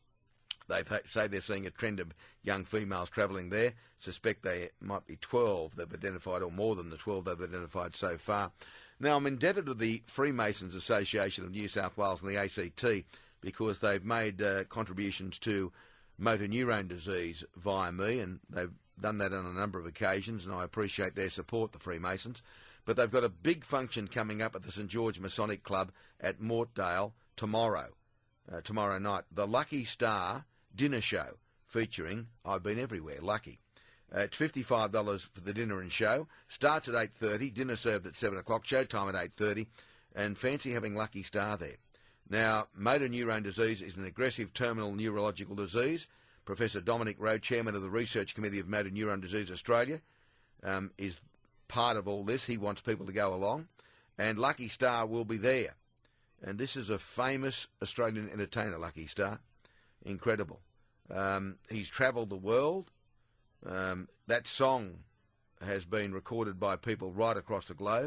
They say they're seeing a trend of young females travelling there. Suspect they might be twelve they've identified, or more than the twelve they've identified so far. Now, I'm indebted to the Freemasons Association of New South Wales and the A C T because they've made uh, contributions to motor neurone disease via me, and they've done that on a number of occasions, and I appreciate their support, the Freemasons. But they've got a big function coming up at the St George Masonic Club at Mortdale tomorrow, uh, tomorrow night. The Lucky Star Dinner Show, featuring I've Been Everywhere, Lucky. Uh, it's fifty-five dollars for the dinner and show. Starts at eight thirty, dinner served at seven o'clock, show time at eight thirty, and fancy having Lucky Star there. Now, motor neurone disease is an aggressive terminal neurological disease. Professor Dominic Rowe, chairman of the Research Committee of Motor Neurone Disease Australia, um, is part of all this. He wants people to go along, and Lucky Star will be there. And this is a famous Australian entertainer, Lucky Star. Incredible. Um, he's travelled the world. Um, that song has been recorded by people right across the globe.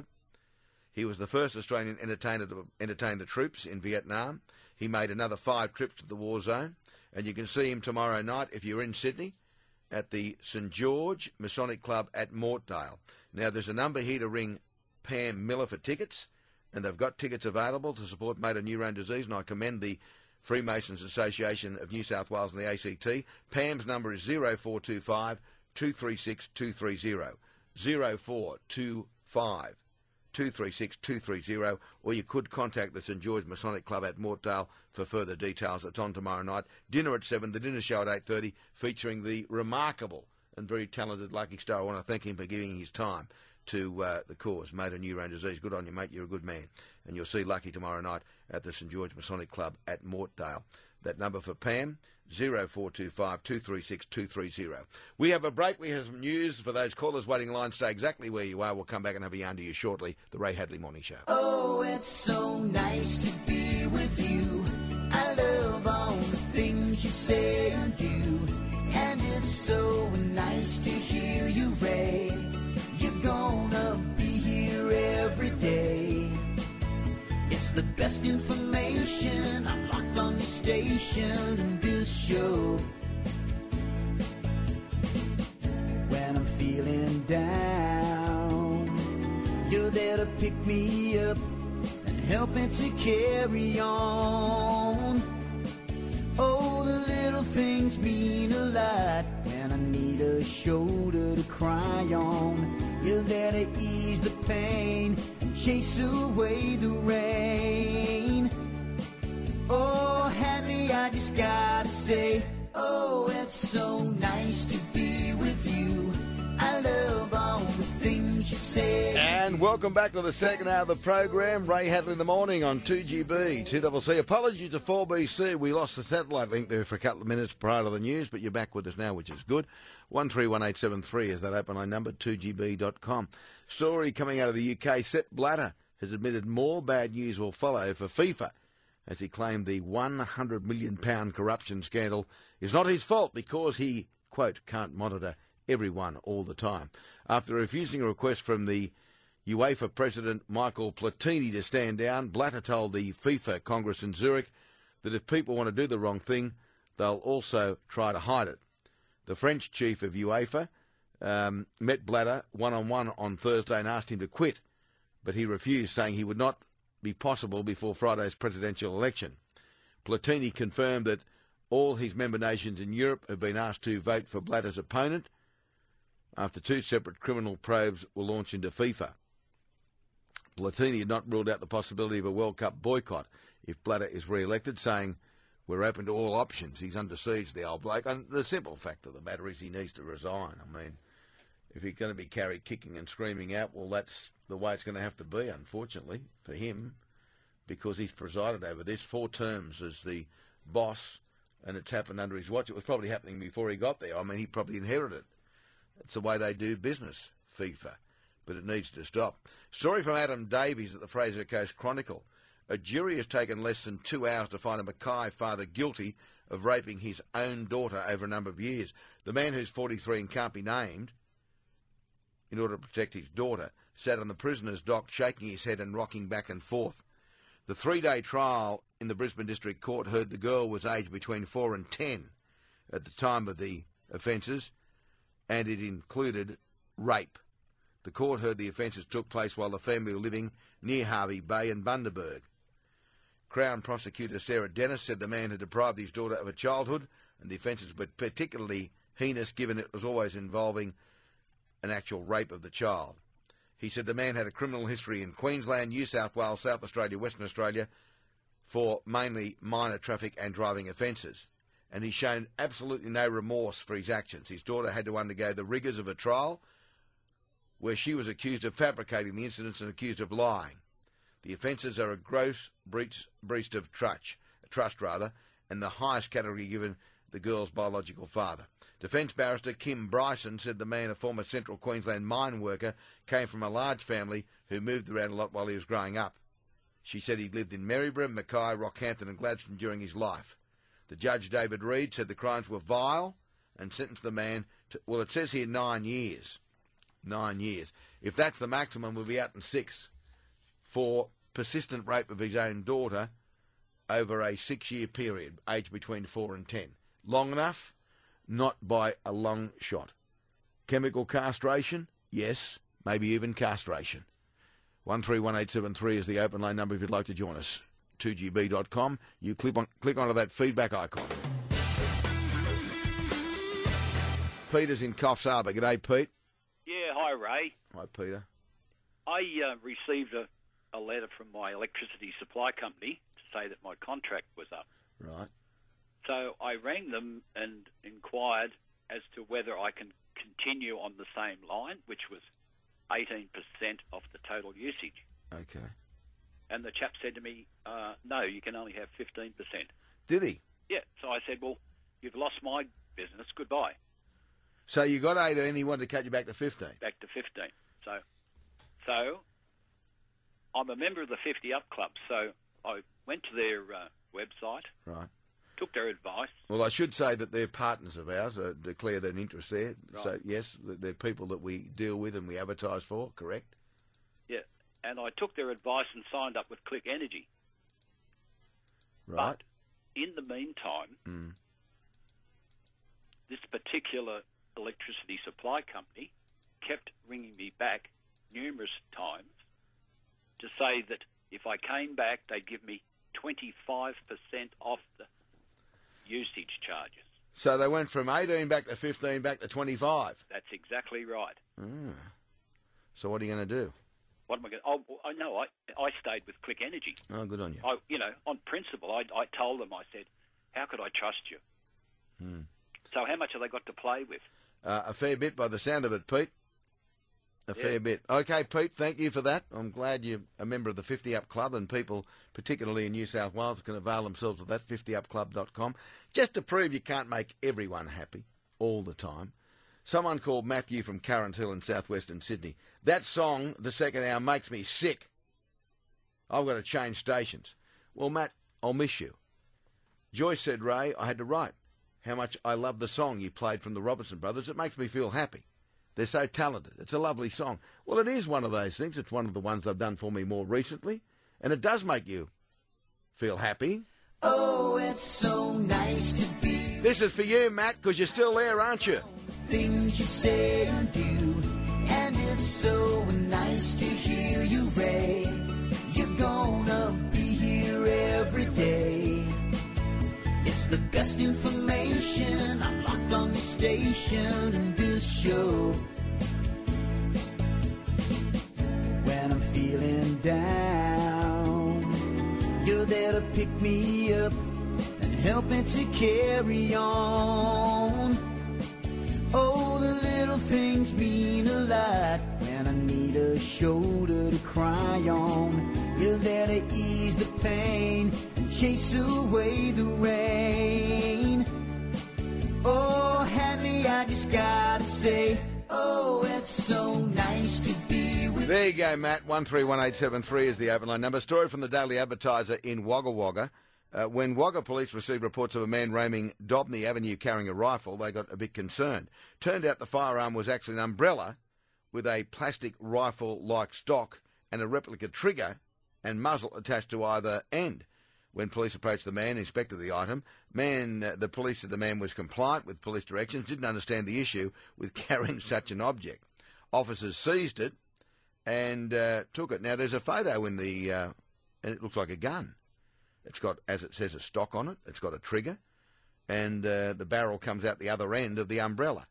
He was the first Australian entertainer to entertain the troops in Vietnam. He made another five trips to the war zone. And you can see him tomorrow night, if you're in Sydney, at the St George Masonic Club at Mortdale. Now, there's a number here to ring Pam Miller for tickets, and they've got tickets available to support motor neurone disease, and I commend the Freemasons Association of New South Wales and the A C T. Pam's number is zero four two five, two three six, two three zero. zero four two five, two three six, two three zero, or you could contact the St George Masonic Club at Mortdale for further details. It's on tomorrow night. Dinner at seven, the dinner show at eight thirty, featuring the remarkable and very talented Lucky Star. I want to thank him for giving his time to uh, the cause, motor neurone disease. Good on you, mate. You're a good man. And you'll see Lucky tomorrow night at the St George Masonic Club at Mortdale. That number for Pam, zero four two five, two three six, two three zero. We have a break. We have some news for those callers waiting in line. Stay exactly where you are. We'll come back and have a yarn to you shortly. The Ray Hadley Morning Show. Oh, it's so nice to be with you. I love all the things you say and do. And it's so nice to hear you, Ray. You're gonna be here every day. It's the best information. I'm locked on your station and this show. When I'm feeling down, you're there to pick me up and help me to carry on. Oh, the little things mean a lot when I need a shoulder to cry on. You're there to ease the pain and chase away the rain. Oh, Hadley, I just gotta say, oh, it's so nice to be with you. I love all the things you say. And welcome back to the second hour of the program. Ray Hadley in the morning on two G B, two C C. Apologies to four B C. We lost the satellite link there for a couple of minutes prior to the news, but you're back with us now, which is good. one three one eight seven three is that open line number, two G B dot com. Story coming out of the U K. Sepp Blatter has admitted more bad news will follow for FIFA, as he claimed the one hundred million pound corruption scandal is not his fault because he, quote, can't monitor everyone all the time. After refusing a request from the UEFA president Michael Platini to stand down, Blatter told the FIFA Congress in Zurich that if people want to do the wrong thing, they'll also try to hide it. The French chief of UEFA um, met Blatter one-on-one on Thursday and asked him to quit, but he refused, saying he would not be possible before Friday's presidential election. Platini confirmed that all his member nations in Europe have been asked to vote for Blatter's opponent after two separate criminal probes were launched into FIFA. Platini had not ruled out the possibility of a World Cup boycott if Blatter is re-elected, saying, we're open to all options. He's under siege, the old bloke. And the simple fact of the matter is he needs to resign. I mean, if he's going to be carried kicking and screaming out, well, that's the way it's going to have to be, unfortunately, for him, because he's presided over this four terms as the boss, and it's happened under his watch. It was probably happening before he got there. I mean, he probably inherited it. It's the way they do business, FIFA, but it needs to stop. Story from Adam Davies at the Fraser Coast Chronicle. A jury has taken less than two hours to find a Mackay father guilty of raping his own daughter over a number of years. The man, who's forty-three and can't be named, in order to protect his daughter, sat on the prisoner's dock shaking his head and rocking back and forth. The three-day trial in the Brisbane District Court heard the girl was aged between four and ten at the time of the offences, and it included rape. The court heard the offences took place while the family were living near Harvey Bay and Bundaberg. Crown Prosecutor Sarah Dennis said the man had deprived his daughter of a childhood, and the offences were particularly heinous given it was always involving an actual rape of the child. He said the man had a criminal history in Queensland, New South Wales, South Australia, Western Australia for mainly minor traffic and driving offences. And he's shown absolutely no remorse for his actions. His daughter had to undergo the rigours of a trial where she was accused of fabricating the incidents and accused of lying. The offences are a gross breach, breach of trust, trust rather, and the highest category given the girl's biological father. Defence barrister Kim Bryson said the man, a former Central Queensland mine worker, came from a large family who moved around a lot while he was growing up. She said he'd lived in Maryborough, Mackay, Rockhampton and Gladstone during his life. The judge, David Reid, said the crimes were vile and sentenced the man to, well, it says here nine years. Nine years. If that's the maximum, we'll be out in six for persistent rape of his own daughter over a six-year period, aged between four and ten. Long enough? Not by a long shot. Chemical castration? Yes, maybe even castration. one three one eight seven three is the open line number if you'd like to join us. two G B dot com. You click on click onto that feedback icon. Peter's in Coffs Harbour. G'day, Pete. Yeah, hi, Ray. Hi, Peter. I uh, received a, a letter from my electricity supply company to say that my contract was up. Right. So I rang them and inquired as to whether I can continue on the same line, which was eighteen percent of the total usage. Okay. And the chap said to me, uh, no, you can only have fifteen percent. Did he? Yeah. So I said, well, you've lost my business. Goodbye. So you got eighteen and he wanted to cut you back to fifteen? Back to fifteen. So, so I'm a member of the fifty Up Club. So I went to their uh, website. Right. Took their advice. Well, I should say that they're partners of ours, uh, declare their interest there. Right. So, yes, they're people that we deal with and we advertise for, correct? Yeah, and I took their advice and signed up with Click Energy. Right. But in the meantime, mm. this particular electricity supply company kept ringing me back numerous times to say that if I came back, they'd give me twenty-five percent off the usage charges. So they went from eighteen back to fifteen back to twenty-five? That's exactly right. Mm. So what are you going to do? What am I going to... Oh, I know, I, I stayed with Click Energy. Oh, good on you. I, you know, on principle, I, I told them, I said, how could I trust you? Hmm. So how much have they got to play with? Uh, a fair bit by the sound of it, Pete. A Yeah. fair bit. Okay, Pete, thank you for that. I'm glad you're a member of the fifty Up Club and people, particularly in New South Wales, can avail themselves of that, fifty up club dot com, just to prove you can't make everyone happy all the time. Someone called Matthew from Currant Hill in southwestern Sydney. That song, the second hour, makes me sick. I've got to change stations. Well, Matt, I'll miss you. Joyce said, Ray, I had to write how much I love the song you played from the Robertson Brothers. It makes me feel happy. They're so talented. It's a lovely song. Well, it is one of those things. It's one of the ones they've done for me more recently. And it does make you feel happy. Oh, it's so nice to be. This is for you, Matt, because you're still there, aren't you? Things you say and do. And it's so nice to hear you, Ray. You're gonna be here every day. It's the best information. I'm locked on the station and this show. When I'm feeling down, you're there to pick me up and help me to carry on. Oh, the little things mean a lot when I need a shoulder to cry on. You're there to ease the pain and chase away the rain. Oh, Hadley, I just gotta say, oh, it's so nice to be with you. There you go, Matt. one three one eight seven three is the open line number. Story from the Daily Advertiser in Wagga Wagga. Uh, when Wagga police received reports of a man roaming Dobney Avenue carrying a rifle, they got a bit concerned. Turned out the firearm was actually an umbrella with a plastic rifle-like stock and a replica trigger and muzzle attached to either end. When police approached the man, inspected the item, man, uh, the police said the man was compliant with police directions, didn't understand the issue with carrying such an object. Officers seized it and uh, took it. Now, there's a photo in the, uh, and it looks like a gun. It's got, as it says, a stock on it. It's got a trigger. and uh, the barrel comes out the other end of the umbrella.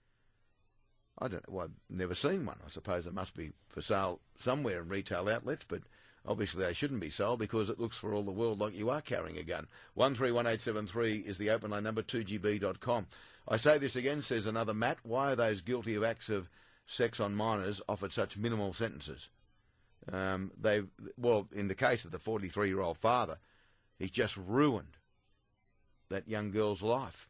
I don't know. Well, I've never seen one. I suppose it must be for sale somewhere in retail outlets, but obviously they shouldn't be sold because it looks for all the world like you are carrying a gun. one three one eight seven three is the open line number, two G B dot com. I say this again, says another Matt, why are those guilty of acts of sex on minors offered such minimal sentences? Um, they've, well, in the case of the forty-three-year-old father, he's just ruined that young girl's life,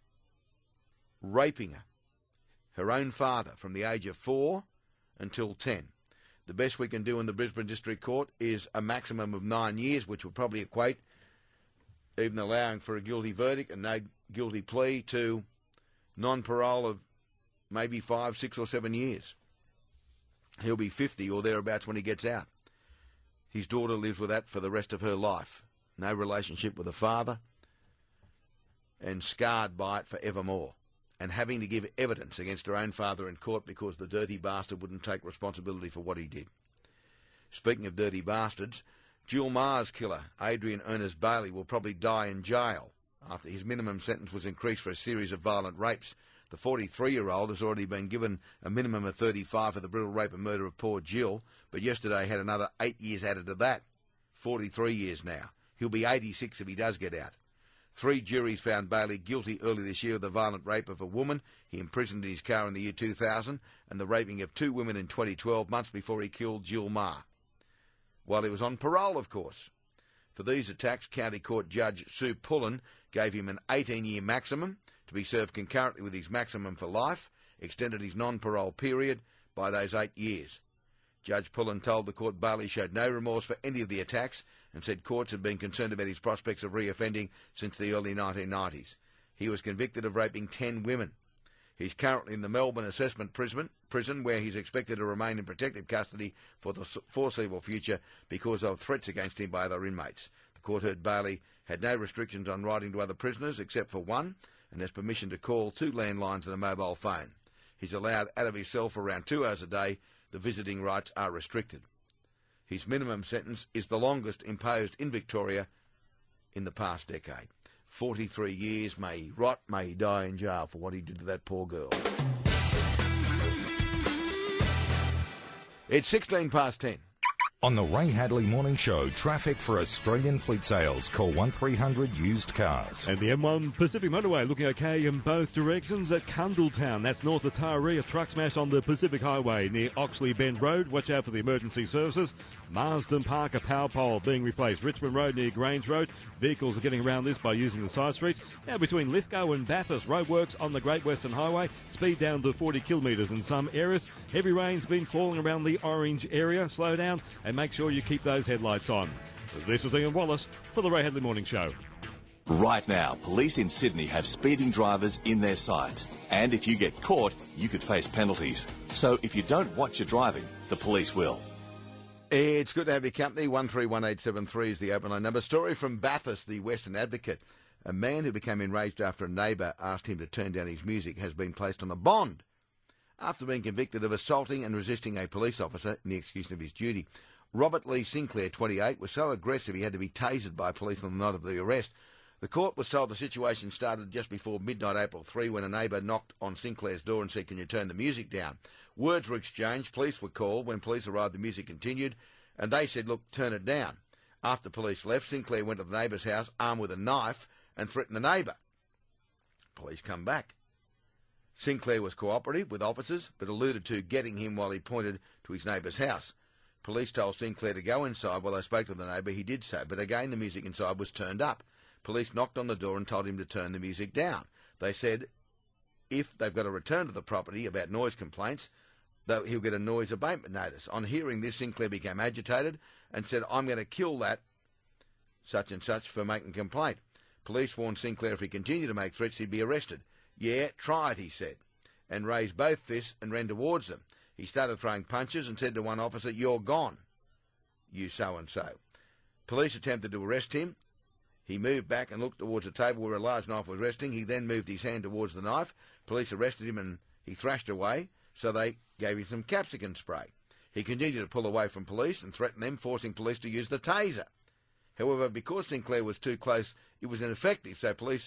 raping her, her own father, from the age of four until ten. The best we can do in the Brisbane District Court is a maximum of nine years, which would probably equate, even allowing for a guilty verdict and no guilty plea, to non-parole of maybe five, six or seven years. He'll be fifty or thereabouts when he gets out. His daughter lives with that for the rest of her life. No relationship with the father, and scarred by it forevermore. And having to give evidence against her own father in court because the dirty bastard wouldn't take responsibility for what he did. Speaking of dirty bastards, Jill Maher's killer, Adrian Ernest Bailey, will probably die in jail after his minimum sentence was increased for a series of violent rapes. The forty-three-year-old has already been given a minimum of thirty-five for the brutal rape and murder of poor Jill, but yesterday had another eight years added to that. forty-three years now. He'll be eighty-six if he does get out. Three juries found Bailey guilty early this year of the violent rape of a woman he imprisoned in his car in the year two thousand and the raping of two women in twenty twelve, months before he killed Jill Maher. While he was on parole, of course. For these attacks, County Court Judge Sue Pullen gave him an eighteen-year maximum to be served concurrently with his maximum for life, extended his non-parole period by those eight years. Judge Pullen told the court Bailey showed no remorse for any of the attacks and said courts had been concerned about his prospects of reoffending since the early nineteen nineties. He was convicted of raping ten women. He's currently in the Melbourne Assessment Prison, prison where he's expected to remain in protective custody for the foreseeable future because of threats against him by other inmates. The court heard Bailey had no restrictions on writing to other prisoners except for one, and has permission to call two landlines and a mobile phone. He's allowed out of his cell for around two hours a day. The visiting rights are restricted. His minimum sentence is the longest imposed in Victoria in the past decade. forty-three years, may he rot, may he die in jail for what he did to that poor girl. It's sixteen past ten. On the Ray Hadley Morning Show, traffic for Australian fleet sales. Call one three hundred used cars. And the M one Pacific Motorway looking okay in both directions at Cundletown. That's north of Taree. A truck smash on the Pacific Highway near Oxley Bend Road. Watch out for the emergency services. Marsden Park, a power pole being replaced. Richmond Road near Grange Road. Vehicles are getting around this by using the side streets. Now between Lithgow and Bathurst, roadworks on the Great Western Highway. Speed down to forty kilometres in some areas. Heavy rain's been falling around the orange area. Slow down and make sure you keep those headlights on. This is Ian Wallace for the Ray Hadley Morning Show. Right now, police in Sydney have speeding drivers in their sights. And if you get caught, you could face penalties. So if you don't watch your driving, the police will. It's good to have your company. one three one eight seven three is the open line number. Story from Bathurst, the Western Advocate. A man who became enraged after a neighbour asked him to turn down his music has been placed on a bond after being convicted of assaulting and resisting a police officer in the execution of his duty. Robert Lee Sinclair, twenty-eight, was so aggressive he had to be tasered by police on the night of the arrest. The court was told the situation started just before midnight April third when a neighbour knocked on Sinclair's door and said, "Can you turn the music down?" Words were exchanged, police were called. When police arrived, the music continued, and they said, "Look, turn it down." After police left, Sinclair went to the neighbour's house armed with a knife and threatened the neighbour. Police come back. Sinclair was cooperative with officers, but alluded to getting him while he pointed to his neighbour's house. Police told Sinclair to go inside while they spoke to the neighbour. He did so, but again the music inside was turned up. Police knocked on the door and told him to turn the music down. They said if they've got to return to the property about noise complaints, though he'll get a noise abatement notice. On hearing this, Sinclair became agitated and said, "I'm going to kill that such and such for making complaint." Police warned Sinclair if he continued to make threats, he'd be arrested. "Yeah, try it," he said, and raised both fists and ran towards them. He started throwing punches and said to one officer, "You're gone, you so-and-so." Police attempted to arrest him. He moved back and looked towards a table where a large knife was resting. He then moved his hand towards the knife. Police arrested him and he thrashed away, so they gave him some capsicum spray. He continued to pull away from police and threatened them, forcing police to use the taser. However, because Sinclair was too close, it was ineffective, so police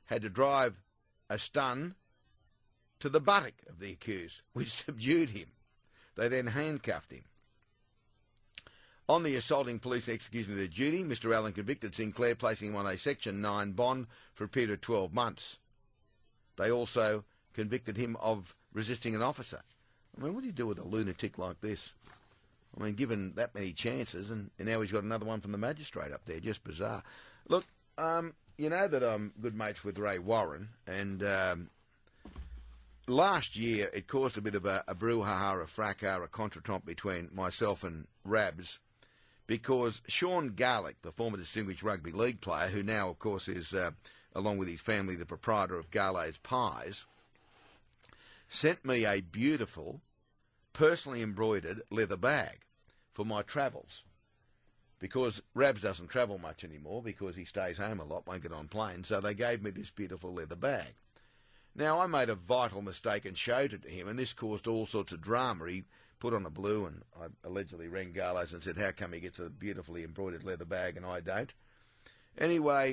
had to drive a stun to the buttock of the accused, which subdued him. They then handcuffed him. On the assaulting police execution of their duty, Mister Allen convicted Sinclair, placing him on a Section nine bond for a period of twelve months. They also convicted him of resisting an officer. I mean, what do you do with a lunatic like this? I mean, given that many chances, and, and now he's got another one from the magistrate up there. Just bizarre. Look, um, you know that I'm good mates with Ray Warren, and um, last year it caused a bit of a, a brouhaha, a fracas, a contretemps between myself and Rabs, because Sean Garlick, the former Distinguished Rugby League player, who now, of course, is, uh, along with his family, the proprietor of Garlay's Pies, sent me a beautiful, personally embroidered leather bag for my travels. Because Rabs doesn't travel much anymore because he stays home a lot, won't get on planes, so they gave me this beautiful leather bag. Now, I made a vital mistake and showed it to him, and this caused all sorts of drama. He put on a blue, and I allegedly rang Garlows and said, how come he gets a beautifully embroidered leather bag and I don't? Anyway,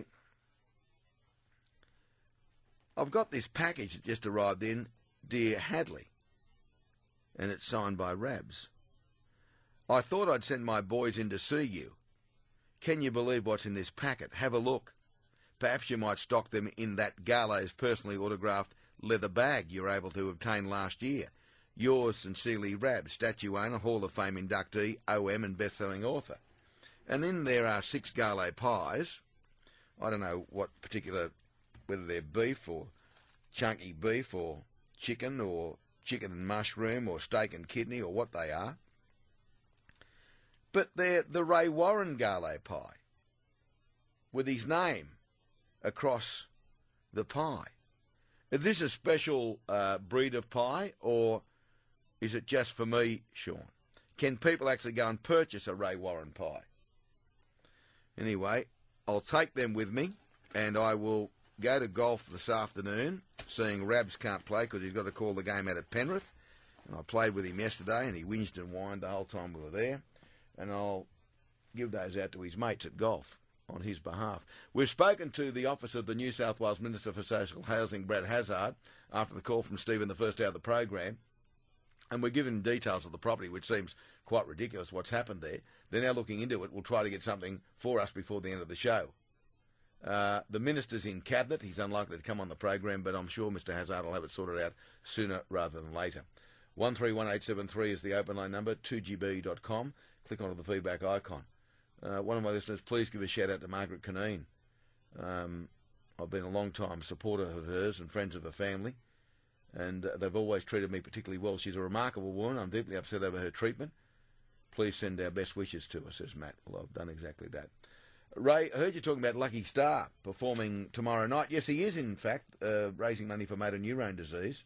I've got this package that just arrived in, Dear Hadley, and it's signed by Rabs. I thought I'd send my boys in to see you. Can you believe what's in this packet? Have a look. Perhaps you might stock them in that Garlow's personally autographed leather bag you were able to obtain last year. Yours sincerely, Rabs, statue owner, Hall of Fame inductee, O M and best-selling author. And then there are six Garlay pies. I don't know what particular, whether they're beef or chunky beef or chicken or chicken and mushroom or steak and kidney or what they are. But they're the Ray Warren Garlay pie with his name across the pie. Is this a special uh, breed of pie, or is it just for me, Sean? Can people actually go and purchase a Ray Warren pie? Anyway, I'll take them with me, and I will go to golf this afternoon, seeing Rabs can't play because he's got to call the game out at Penrith. And I played with him yesterday, and he whinged and whined the whole time we were there. And I'll give those out to his mates at golf on his behalf. We've spoken to the office of the New South Wales Minister for Social Housing, Brad Hazzard, after the call from Steve in the first hour of the program, and we're given details of the property, which seems quite ridiculous what's happened there. They're now looking into it. We'll try to get something for us before the end of the show. Uh, the Minister's in Cabinet. He's unlikely to come on the program, but I'm sure Mister Hazzard will have it sorted out sooner rather than later. one three one eight seven three is the open line number, two g b dot com. Click onto the feedback icon. Uh, one of my listeners, please give a shout out to Margaret Caneen. Um, I've been a long time supporter of hers and friends of her family, and uh, they've always treated me particularly well. She's a remarkable woman. I'm deeply upset over her treatment. Please send our best wishes to her, says Matt. Well, I've done exactly that. Ray, I heard you talking about Lucky Star performing tomorrow night. Yes, he is, in fact, uh, raising money for motor neurone disease.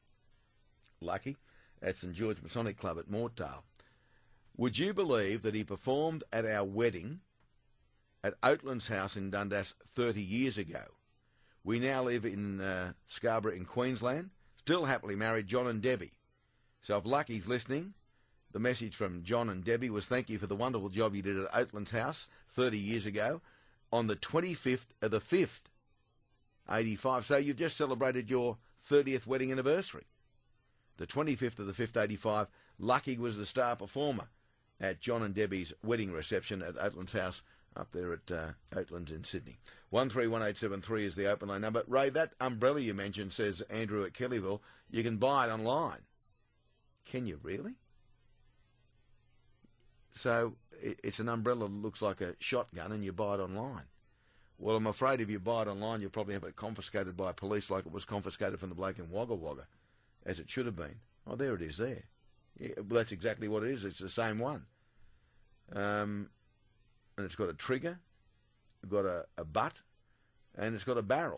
Lucky, at St George Masonic Club at Mortdale. Would you believe that he performed at our wedding at Oatlands House in Dundas thirty years ago? We now live in uh, Scarborough in Queensland, still happily married, John and Debbie. So if Lucky's listening, the message from John and Debbie was thank you for the wonderful job you did at Oatlands House thirty years ago on the twenty-fifth of the fifth, eighty-five. So you've just celebrated your thirtieth wedding anniversary. The twenty-fifth of the fifth, eighty-five, Lucky was the star performer at John and Debbie's wedding reception at Oatlands House up there at uh, Oatlands in Sydney. one three one eight seven three is the open line number. Ray, that umbrella you mentioned, says Andrew at Kellyville, you can buy it online. Can you really? So it, it's an umbrella that looks like a shotgun and you buy it online. Well, I'm afraid if you buy it online, you'll probably have it confiscated by police like it was confiscated from the bloke in Wagga Wagga, as it should have been. Oh, there it is there. Yeah, well, that's exactly what it is. It's the same one. Um, and it's got a trigger, it's got a, a butt, and it's got a barrel.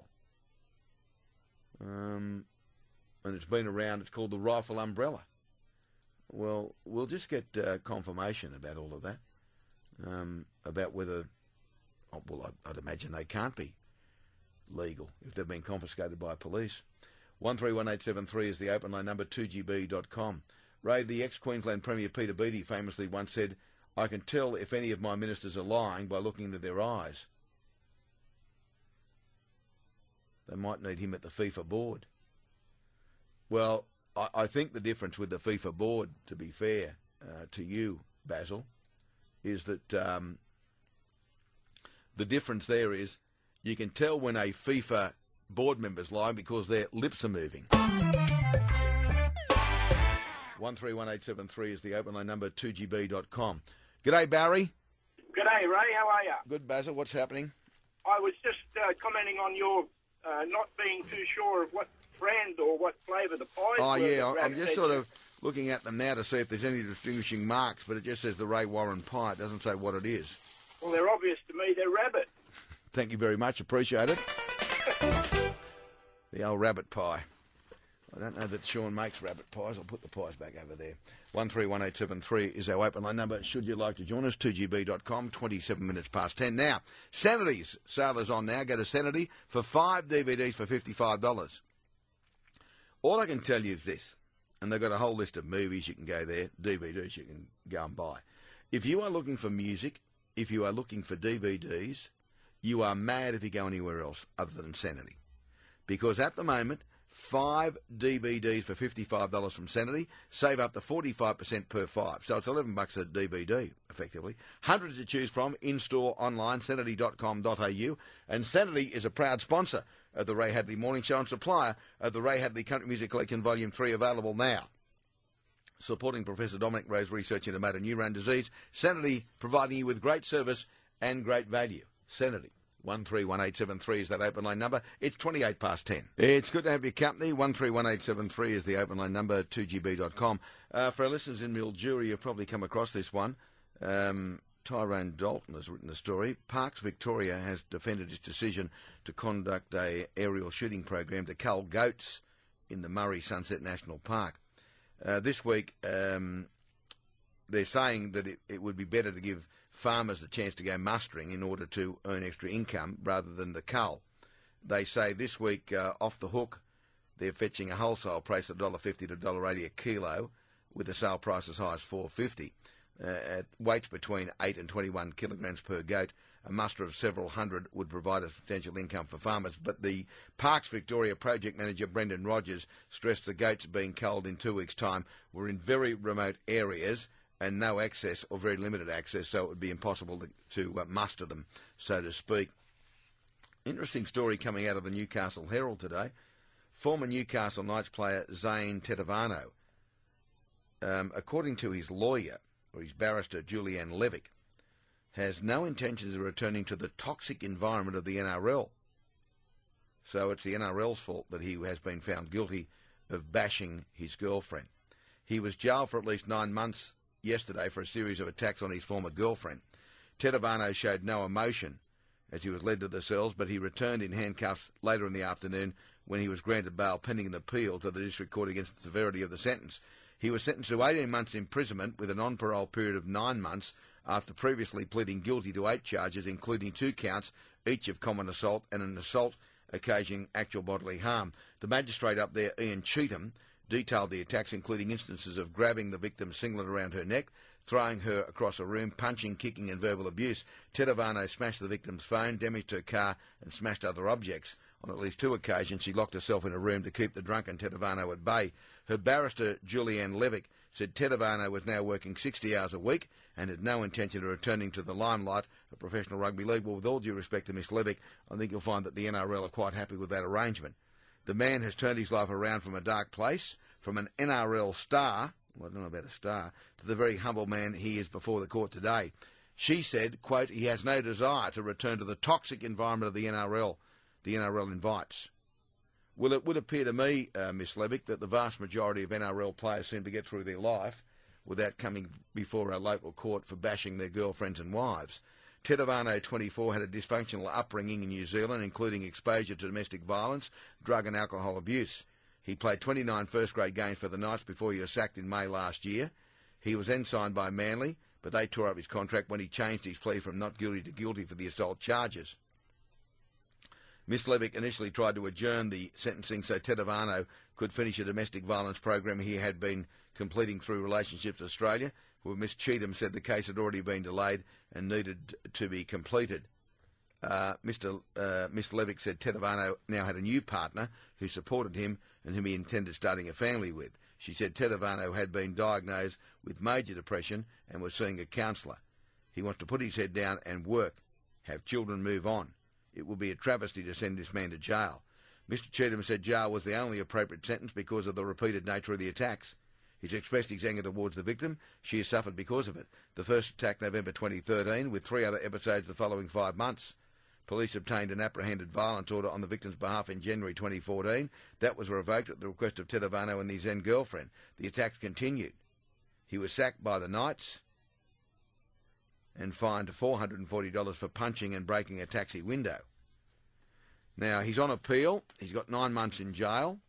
Um, and it's been around. It's called the rifle umbrella. Well, we'll just get uh, confirmation about all of that, um, about whether, oh, well, I'd, I'd imagine they can't be legal if they've been confiscated by police. one three one eight seven three is the open line number, two g b dot com. Ray, the ex-Queensland Premier Peter Beattie famously once said, I can tell if any of my ministers are lying by looking into their eyes. They might need him at the FIFA board. Well, I, I think the difference with the FIFA board, to be fair uh, to you, Basil, is that um, the difference there is you can tell when a FIFA board member's lying because their lips are moving. one three one eight seven three is the open line number, two G B dot com. G'day, Barry. G'day, Ray. How are you? Good, Basil. What's happening? I was just uh, commenting on your uh, not being too sure of what brand or what flavour the pies Oh, were. yeah. that I'm Brad just said sort you- of looking at them now to see if there's any distinguishing marks, but it just says the Ray Warren pie. It doesn't say what it is. Well, they're obvious to me. They're rabbit. Thank you very much. Appreciate it. The old rabbit pie. I don't know that Sean makes rabbit pies. I'll put the pies back over there. one three one eight seven three is our open line number. Should you like to join us, two G B dot com, twenty-seven minutes past ten. Now, Sanity's sale is on now. Go to Sanity for five D V Ds for fifty-five dollars. All I can tell you is this, and they've got a whole list of movies you can go there, D V Ds you can go and buy. If you are looking for music, if you are looking for D V Ds, you are mad if you go anywhere else other than Sanity. Because at the moment, five D V Ds for fifty-five dollars from Sanity, save up to forty-five percent per five. So it's eleven bucks a D V D, effectively. Hundreds to choose from, in-store, online, sanity dot com dot a u. And Sanity is a proud sponsor of the Ray Hadley Morning Show and supplier of the Ray Hadley Country Music Collection Volume three, available now. Supporting Professor Dominic Ray's research into motor neurone disease, Sanity providing you with great service and great value. Sanity. one three one eight seven three is that open line number. It's twenty-eight past ten. It's good to have your company. one three one eight seven three is the open line number, two G B dot com. Uh, for our listeners in Mildura, you've probably come across this one. Um, Tyrone Dalton has written the story. Parks Victoria has defended its decision to conduct a aerial shooting program to cull goats in the Murray Sunset National Park. Uh, this week, um, they're saying that it, it would be better to give farmers the chance to go mustering in order to earn extra income rather than the cull. They say this week, uh, off the hook, they're fetching a wholesale price of one dollar fifty to one dollar eighty a kilo, with a sale price as high as four dollars fifty. Uh, at weights between eight and twenty-one kilograms per goat, a muster of several hundred would provide a substantial income for farmers. But the Parks Victoria project manager, Brendan Rogers, stressed the goats being culled in two weeks' time were in very remote areas and no access or very limited access, so it would be impossible to, to uh, muster them, so to speak. Interesting story coming out of the Newcastle Herald today. Former Newcastle Knights player Zane Tetevano, um, according to his lawyer, or his barrister, Julian Levick, has no intentions of returning to the toxic environment of the N R L. So it's the N R L's fault that he has been found guilty of bashing his girlfriend. He was jailed for at least nine months yesterday for a series of attacks on his former girlfriend. Tetevano showed no emotion as he was led to the cells, but he returned in handcuffs later in the afternoon when he was granted bail pending an appeal to the district court against the severity of the sentence. He was sentenced to eighteen months imprisonment with a non-parole period of nine months after previously pleading guilty to eight charges, including two counts, each of common assault and an assault occasioning actual bodily harm. The magistrate up there, Ian Cheetham, detailed the attacks, including instances of grabbing the victim's singlet around her neck, throwing her across a room, punching, kicking and verbal abuse. Tetevano smashed the victim's phone, damaged her car and smashed other objects. On at least two occasions, she locked herself in a room to keep the drunken Tetevano at bay. Her barrister, Julianne Levick, said Tetevano was now working sixty hours a week and had no intention of returning to the limelight of professional rugby league. Well, with all due respect to Miss Levick, I think you'll find that the N R L are quite happy with that arrangement. The man has turned his life around from a dark place, from an N R L star, well, I don't know about a star, to the very humble man he is before the court today. She said, quote, he has no desire to return to the toxic environment of the N R L. The N R L invites. Well, it would appear to me, uh, Miss Levick, that the vast majority of N R L players seem to get through their life without coming before a local court for bashing their girlfriends and wives. Tetevano, twenty-four, had a dysfunctional upbringing in New Zealand, including exposure to domestic violence, drug and alcohol abuse. He played twenty-nine first-grade games for the Knights before he was sacked in May last year. He was then signed by Manly, but they tore up his contract when he changed his plea from not guilty to guilty for the assault charges. Miss Levick initially tried to adjourn the sentencing so Tetevano could finish a domestic violence program he had been completing through Relationships Australia, where Miss Cheetham said the case had already been delayed and needed to be completed. Uh, Mr. Uh, Mister Levick said Tedovano now had a new partner who supported him and whom he intended starting a family with. She said Tedovano had been diagnosed with major depression and was seeing a counsellor. He wants to put his head down and work, have children, move on. It would be a travesty to send this man to jail. Mister Cheetham said jail was the only appropriate sentence because of the repeated nature of the attacks. He's expressed his anger towards the victim. She has suffered because of it. The first attack November twenty thirteen, with three other episodes the following five months. Police obtained an apprehended violence order on the victim's behalf in January twenty fourteen. That was revoked at the request of Tedovano and his then girlfriend. The attacks continued. He was sacked by the Knights and fined four hundred forty dollars for punching and breaking a taxi window. Now, he's on appeal. He's got nine months in jail.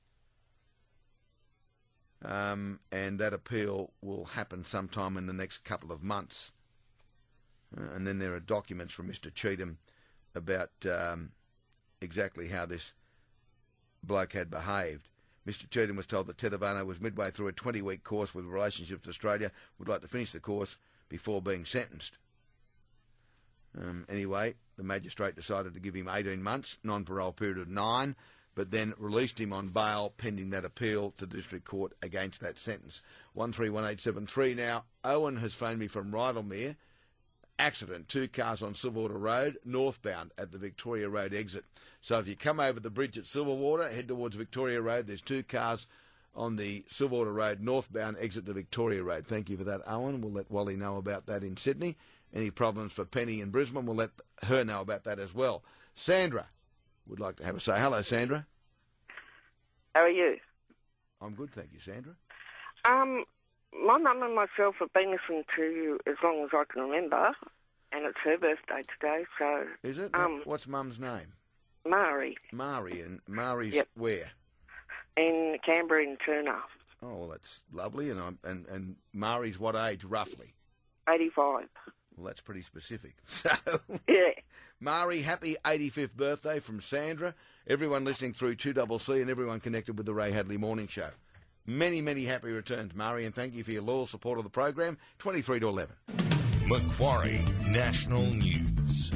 Um, and that appeal will happen sometime in the next couple of months. Uh, and then there are documents from Mister Cheetham about um, exactly how this bloke had behaved. Mister Cheetham was told that Tedovano was midway through a twenty-week course with Relationships Australia, would like to finish the course before being sentenced. Um, anyway, the magistrate decided to give him eighteen months, non-parole period of nine, but then released him on bail pending that appeal to the District Court against that sentence. one three one eight seven three. Now, Owen has phoned me from Rydalmere. Accident, two cars on Silverwater Road, northbound at the Victoria Road exit. So if you come over the bridge at Silverwater, head towards Victoria Road, there's two cars on the Silverwater Road northbound exit to Victoria Road. Thank you for that, Owen. We'll let Wally know about that in Sydney. Any problems for Penny in Brisbane, we'll let her know about that as well. Sandra would like to have a say. Hello, Sandra. How are you? I'm good, thank you, Sandra. Um, my mum and myself have been listening to you as long as I can remember, and it's her birthday today, so... Is it? Um, What's Mum's name? Mari. Mari, and Mari's Yep. where? In Canberra and Turner. Oh, well, that's lovely. And I'm, and, and Mari's what age, roughly? eighty-five. Well, that's pretty specific. So, yeah. Mari, happy eighty-fifth birthday from Sandra. Everyone listening through two C C and everyone connected with the Ray Hadley Morning Show. Many, many happy returns, Mari, and thank you for your loyal support of the program. twenty-three to eleven. Macquarie National News.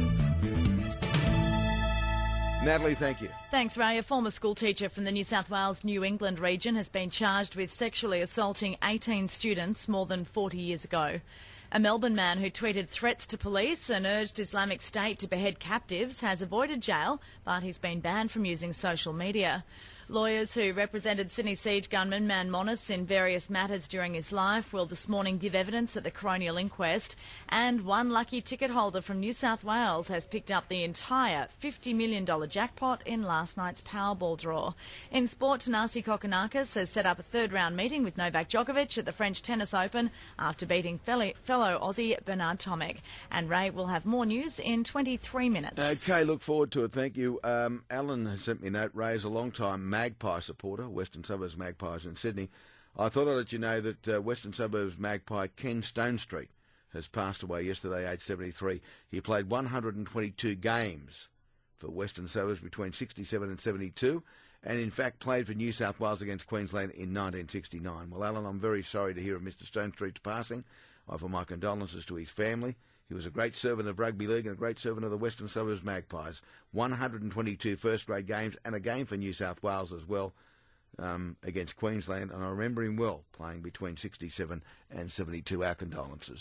Natalie, thank you. Thanks, Ray. A former schoolteacher from the New South Wales New England region has been charged with sexually assaulting eighteen students more than forty years ago. A Melbourne man who tweeted threats to police and urged Islamic State to behead captives has avoided jail, but he's been banned from using social media. Lawyers who represented Sydney Siege gunman Man Monis in various matters during his life will this morning give evidence at the coronial inquest, and one lucky ticket holder from New South Wales has picked up the entire fifty million dollars jackpot in last night's Powerball draw. In sport, Tanasi Kokonakis has set up a third-round meeting with Novak Djokovic at the French Tennis Open after beating fellow, fellow Aussie Bernard Tomic. And Ray will have more news in twenty-three minutes. Okay, look forward to it. Thank you. Um, Alan has sent me a note. Ray is a long-time Magpie supporter, Western Suburbs Magpies in Sydney. I thought I'd let you know that uh, Western Suburbs Magpie Ken Stonestreet has passed away yesterday, aged seventy-three. He played one hundred twenty-two games for Western Suburbs between sixty-seven and seventy-two, and in fact played for New South Wales against Queensland in nineteen sixty-nine. Well, Alan, I'm very sorry to hear of Mister Stonestreet's passing. I offer my condolences to his family. He was a great servant of rugby league and a great servant of the Western Suburbs Magpies. one hundred twenty-two first-grade games and a game for New South Wales as well um, against Queensland. And I remember him well, playing between sixty-seven and seventy-two. Our condolences.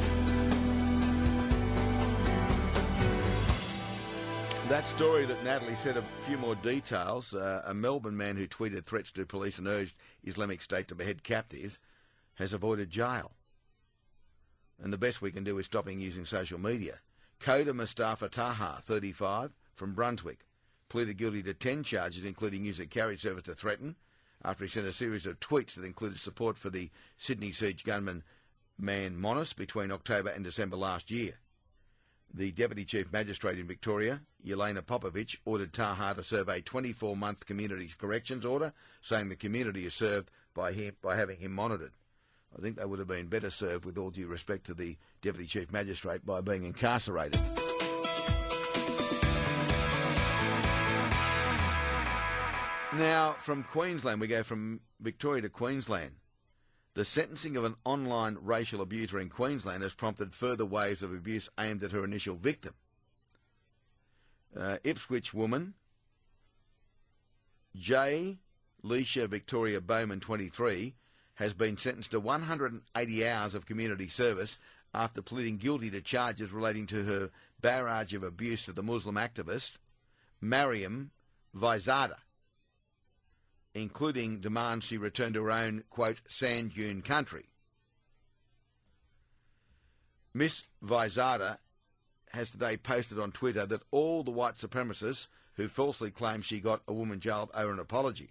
That story that Natalie said, a few more details. Uh, a Melbourne man who tweeted threats to police and urged Islamic State to behead captives has avoided jail. And the best we can do is stop him using social media. Koda Mustafa Taha, thirty-five, from Brunswick, pleaded guilty to ten charges, including use of carriage service to threaten, after he sent a series of tweets that included support for the Sydney Siege gunman Man Monis between October and December last year. The Deputy Chief Magistrate in Victoria, Yelena Popovich, ordered Taha to serve a twenty-four month community corrections order, saying the community is served by him by having him monitored. I think they would have been better served, with all due respect to the Deputy Chief Magistrate, by being incarcerated. Now, from Queensland, we go from Victoria to Queensland. The sentencing of an online racial abuser in Queensland has prompted further waves of abuse aimed at her initial victim. Uh, Ipswich woman, J. Leisha Victoria Bowman, twenty-three, has been sentenced to one hundred eighty hours of community service after pleading guilty to charges relating to her barrage of abuse to the Muslim activist, Mariam Vaizada, including demands she return to her own, quote, sand dune country. Miss Vaizada has today posted on Twitter that all the white supremacists who falsely claim she got a woman jailed owe an apology.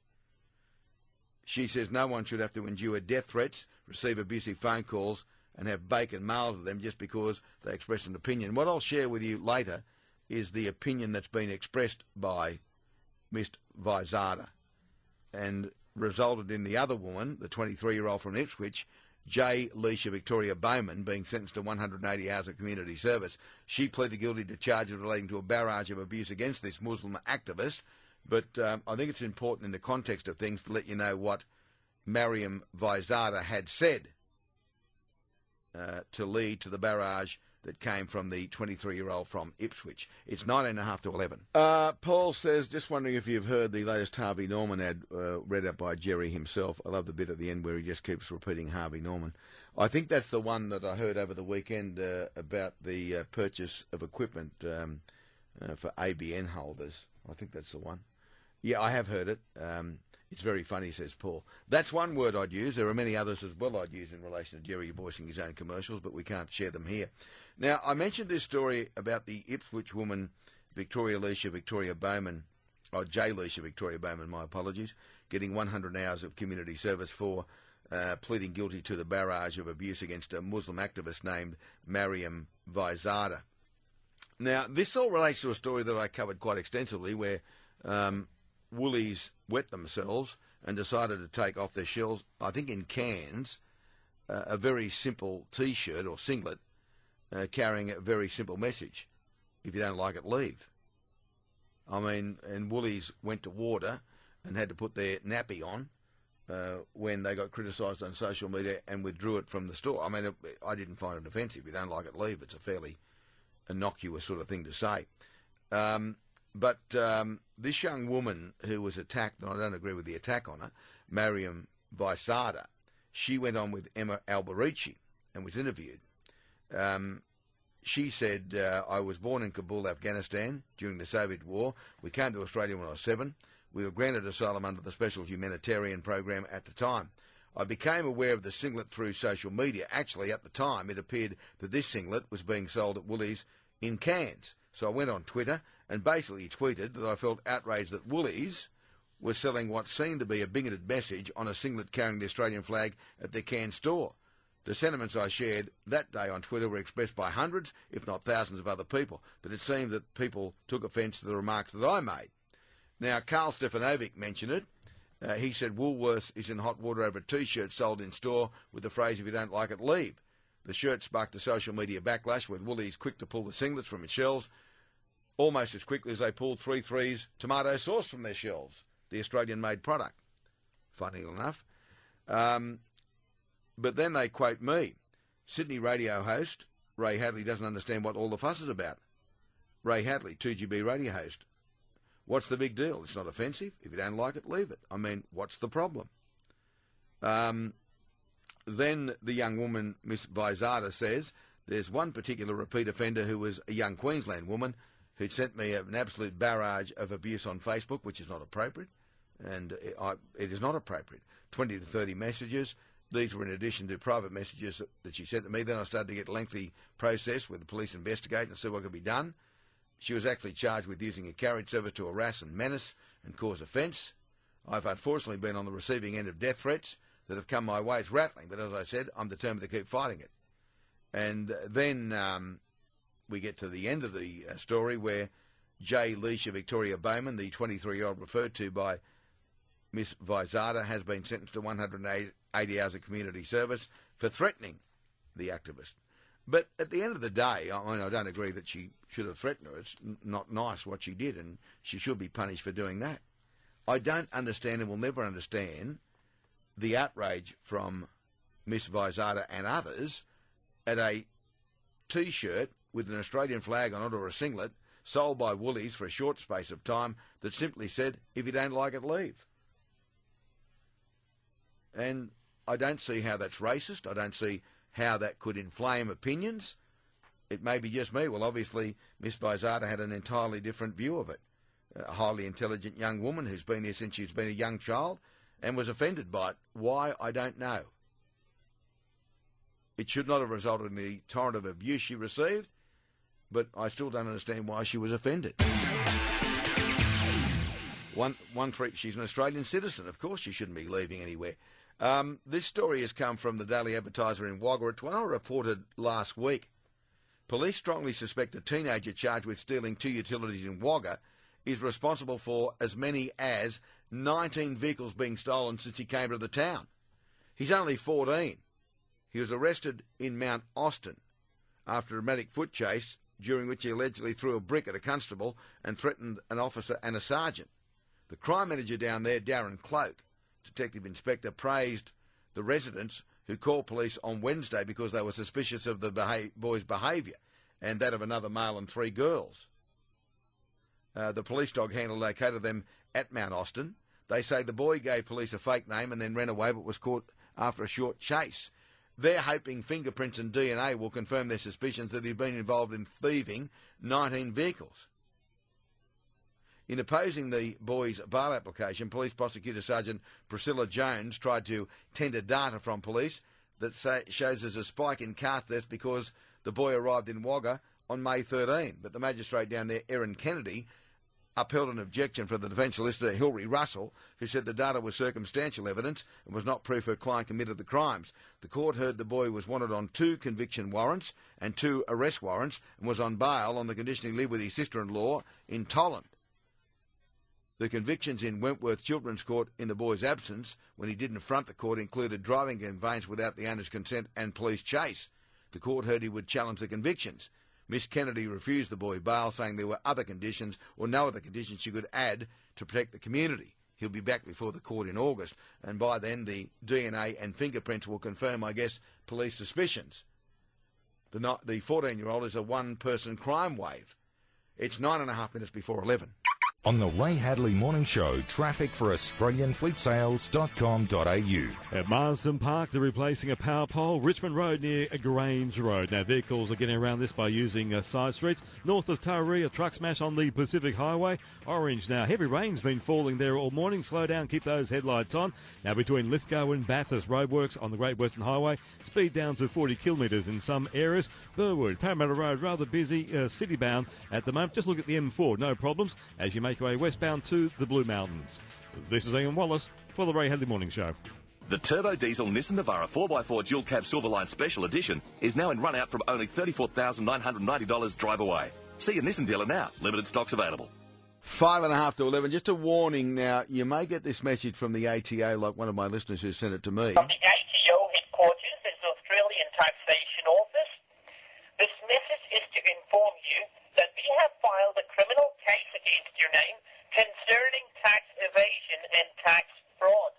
She says no one should have to endure death threats, receive abusive phone calls, and have bacon mailed to them just because they express an opinion. What I'll share with you later is the opinion that's been expressed by Miss Vaizada and resulted in the other woman, the twenty-three-year-old from Ipswich, J. Leisha Victoria Bowman, being sentenced to one hundred eighty hours of community service. She pleaded guilty to charges relating to a barrage of abuse against this Muslim activist, but um, I think it's important in the context of things to let you know what Mariam Vaizada had said uh, to lead to the barrage that came from the twenty-three-year-old from Ipswich. It's nineteen and a half to eleven. Uh, Paul says, just wondering if you've heard the latest Harvey Norman ad uh, read out by Jerry himself. I love the bit at the end where he just keeps repeating Harvey Norman. I think that's the one that I heard over the weekend uh, about the uh, purchase of equipment um, uh, for A B N holders. I think that's the one. Yeah, I have heard it. Um, it's very funny, says Paul. That's one word I'd use. There are many others as well I'd use in relation to Jerry voicing his own commercials, but we can't share them here. Now, I mentioned this story about the Ipswich woman, Victoria Leisha Victoria Bowman, or J. Leisha Victoria Bowman, my apologies, getting one hundred hours of community service for uh, pleading guilty to the barrage of abuse against a Muslim activist named Mariam Vaizada. Now, this all relates to a story that I covered quite extensively where um, Woolies wet themselves and decided to take off their shelves, I think in Cairns, uh, a very simple T-shirt or singlet uh, carrying a very simple message. If you don't like it, leave. I mean, and Woolies went to water and had to put their nappy on uh, when they got criticised on social media and withdrew it from the store. I mean, it, I didn't find it offensive. If you don't like it, leave. It's a fairly innocuous sort of thing to say. Um, but um, this young woman who was attacked, and I don't agree with the attack on her, Mariam Vaizada, she went on with Emma Alberici and was interviewed. Um, she said, uh, I was born in Kabul, Afghanistan, during the Soviet War. We came to Australia when I was seven. We were granted asylum under the Special Humanitarian Program at the time. I became aware of the singlet through social media. Actually, at the time, it appeared that this singlet was being sold at Woolies in Cairns. So I went on Twitter and basically tweeted that I felt outraged that Woolies was selling what seemed to be a bigoted message on a singlet carrying the Australian flag at their Cairns store. The sentiments I shared that day on Twitter were expressed by hundreds, if not thousands of other people, but it seemed that people took offence to the remarks that I made. Now, Carl Stefanovic mentioned it. Uh, he said Woolworths is in hot water over a T-shirt sold in store with the phrase, if you don't like it, leave. The shirt sparked a social media backlash, with Woolies quick to pull the singlets from its shelves, almost as quickly as they pulled three threes tomato sauce from their shelves, the Australian-made product. Funny enough. Um, but then they quote me. Sydney radio host Ray Hadley doesn't understand what all the fuss is about. Ray Hadley, two G B radio host. What's the big deal? It's not offensive. If you don't like it, leave it. I mean, what's the problem? Um, then the young woman, Miss Vaizada, says there's one particular repeat offender who was a young Queensland woman who'd sent me an absolute barrage of abuse on Facebook, which is not appropriate. And it, I, it is not appropriate. twenty to thirty messages. These were in addition to private messages that, that she sent to me. Then I started to get a lengthy process with the police investigate and see what could be done. She was actually charged with using a carriage service to harass and menace and cause offence. I've unfortunately been on the receiving end of death threats that have come my way. It's rattling, but as I said, I'm determined to keep fighting it. And then um, we get to the end of the uh, story where J. Leisha Victoria Bowman, the twenty-three-year-old referred to by Miss Vaizada, has been sentenced to one hundred eighty hours of community service for threatening the activist. But at the end of the day, I mean, I don't agree that she should have threatened her. It's n- not nice what she did, and she should be punished for doing that. I don't understand and will never understand the outrage from Miss Vaizada and others at a T-shirt with an Australian flag on it or a singlet sold by Woolies for a short space of time that simply said, if you don't like it, leave. And I don't see how that's racist. I don't see how that could inflame opinions. It may be just me. Well, obviously, Miss Vizata had an entirely different view of it. A highly intelligent young woman who's been there since she's been a young child and was offended by it. Why, I don't know. It should not have resulted in the torrent of abuse she received, but I still don't understand why she was offended. One, one, three, she's an Australian citizen. Of course she shouldn't be leaving anywhere. Um, this story has come from the Daily Advertiser in Wagga. It's one I reported last week. Police strongly suspect a teenager charged with stealing two utilities in Wagga is responsible for as many as nineteen vehicles being stolen since he came to the town. He's only fourteen. He was arrested in Mount Austin after a dramatic foot chase during which he allegedly threw a brick at a constable and threatened an officer and a sergeant. The crime manager down there, Darren Cloak, Detective Inspector, praised the residents who called police on Wednesday because they were suspicious of the beha- boy's behaviour and that of another male and three girls. Uh, the police dog handler located them at Mount Austin. They say the boy gave police a fake name and then ran away but was caught after a short chase. They're hoping fingerprints and D N A will confirm their suspicions that he'd been involved in thieving nineteen vehicles. In opposing the boy's bail application, Police Prosecutor Sergeant Priscilla Jones tried to tender data from police that say, shows there's a spike in car theft because the boy arrived in Wagga on May thirteenth. But the magistrate down there, Erin Kennedy, upheld an objection from the defence solicitor Hilary Russell, who said the data was circumstantial evidence and was not proof her client committed the crimes. The court heard the boy was wanted on two conviction warrants and two arrest warrants and was on bail on the condition he lived with his sister-in-law in Tolland. The convictions in Wentworth Children's Court in the boy's absence, when he didn't front the court, included driving conveyance without the owner's consent and police chase. The court heard he would challenge the convictions. Miss Kennedy refused the boy bail, saying there were other conditions or no other conditions she could add to protect the community. He'll be back before the court in August, and by then the D N A and fingerprints will confirm, I guess, police suspicions. The the fourteen-year-old is a one-person crime wave. It's nine and a half minutes before eleven. On the Ray Hadley Morning Show, traffic for Australian Fleet Sales dot com dot a u. At Marsden Park, they're replacing a power pole. Richmond Road near Grange Road. Now, vehicles are getting around this by using uh, side streets. North of Taree, a truck smash on the Pacific Highway. Orange now. Heavy rain's been falling there all morning. Slow down, keep those headlights on. Now, between Lithgow and Bathurst, roadworks on the Great Western Highway. Speed down to forty kilometres in some areas. Burwood, Parramatta Road, rather busy, uh, city-bound at the moment. Just look at the M four, no problems, as you make your way westbound to the Blue Mountains. This is Ian Wallace for the Ray Hadley Morning Show. The turbo diesel Nissan Navara four by four dual cab Silverline Special Edition is now in run out from only thirty-four thousand nine hundred ninety dollars drive away. See a Nissan dealer now. Limited stocks available. Five and a half to eleven. Just a warning now, you may get this message from the A T A, like one of my listeners who sent it to me. From the A T O headquarters, this is the Australian Taxation Office. This message is to inform you that we have filed a criminal case against your name concerning tax evasion and tax fraud.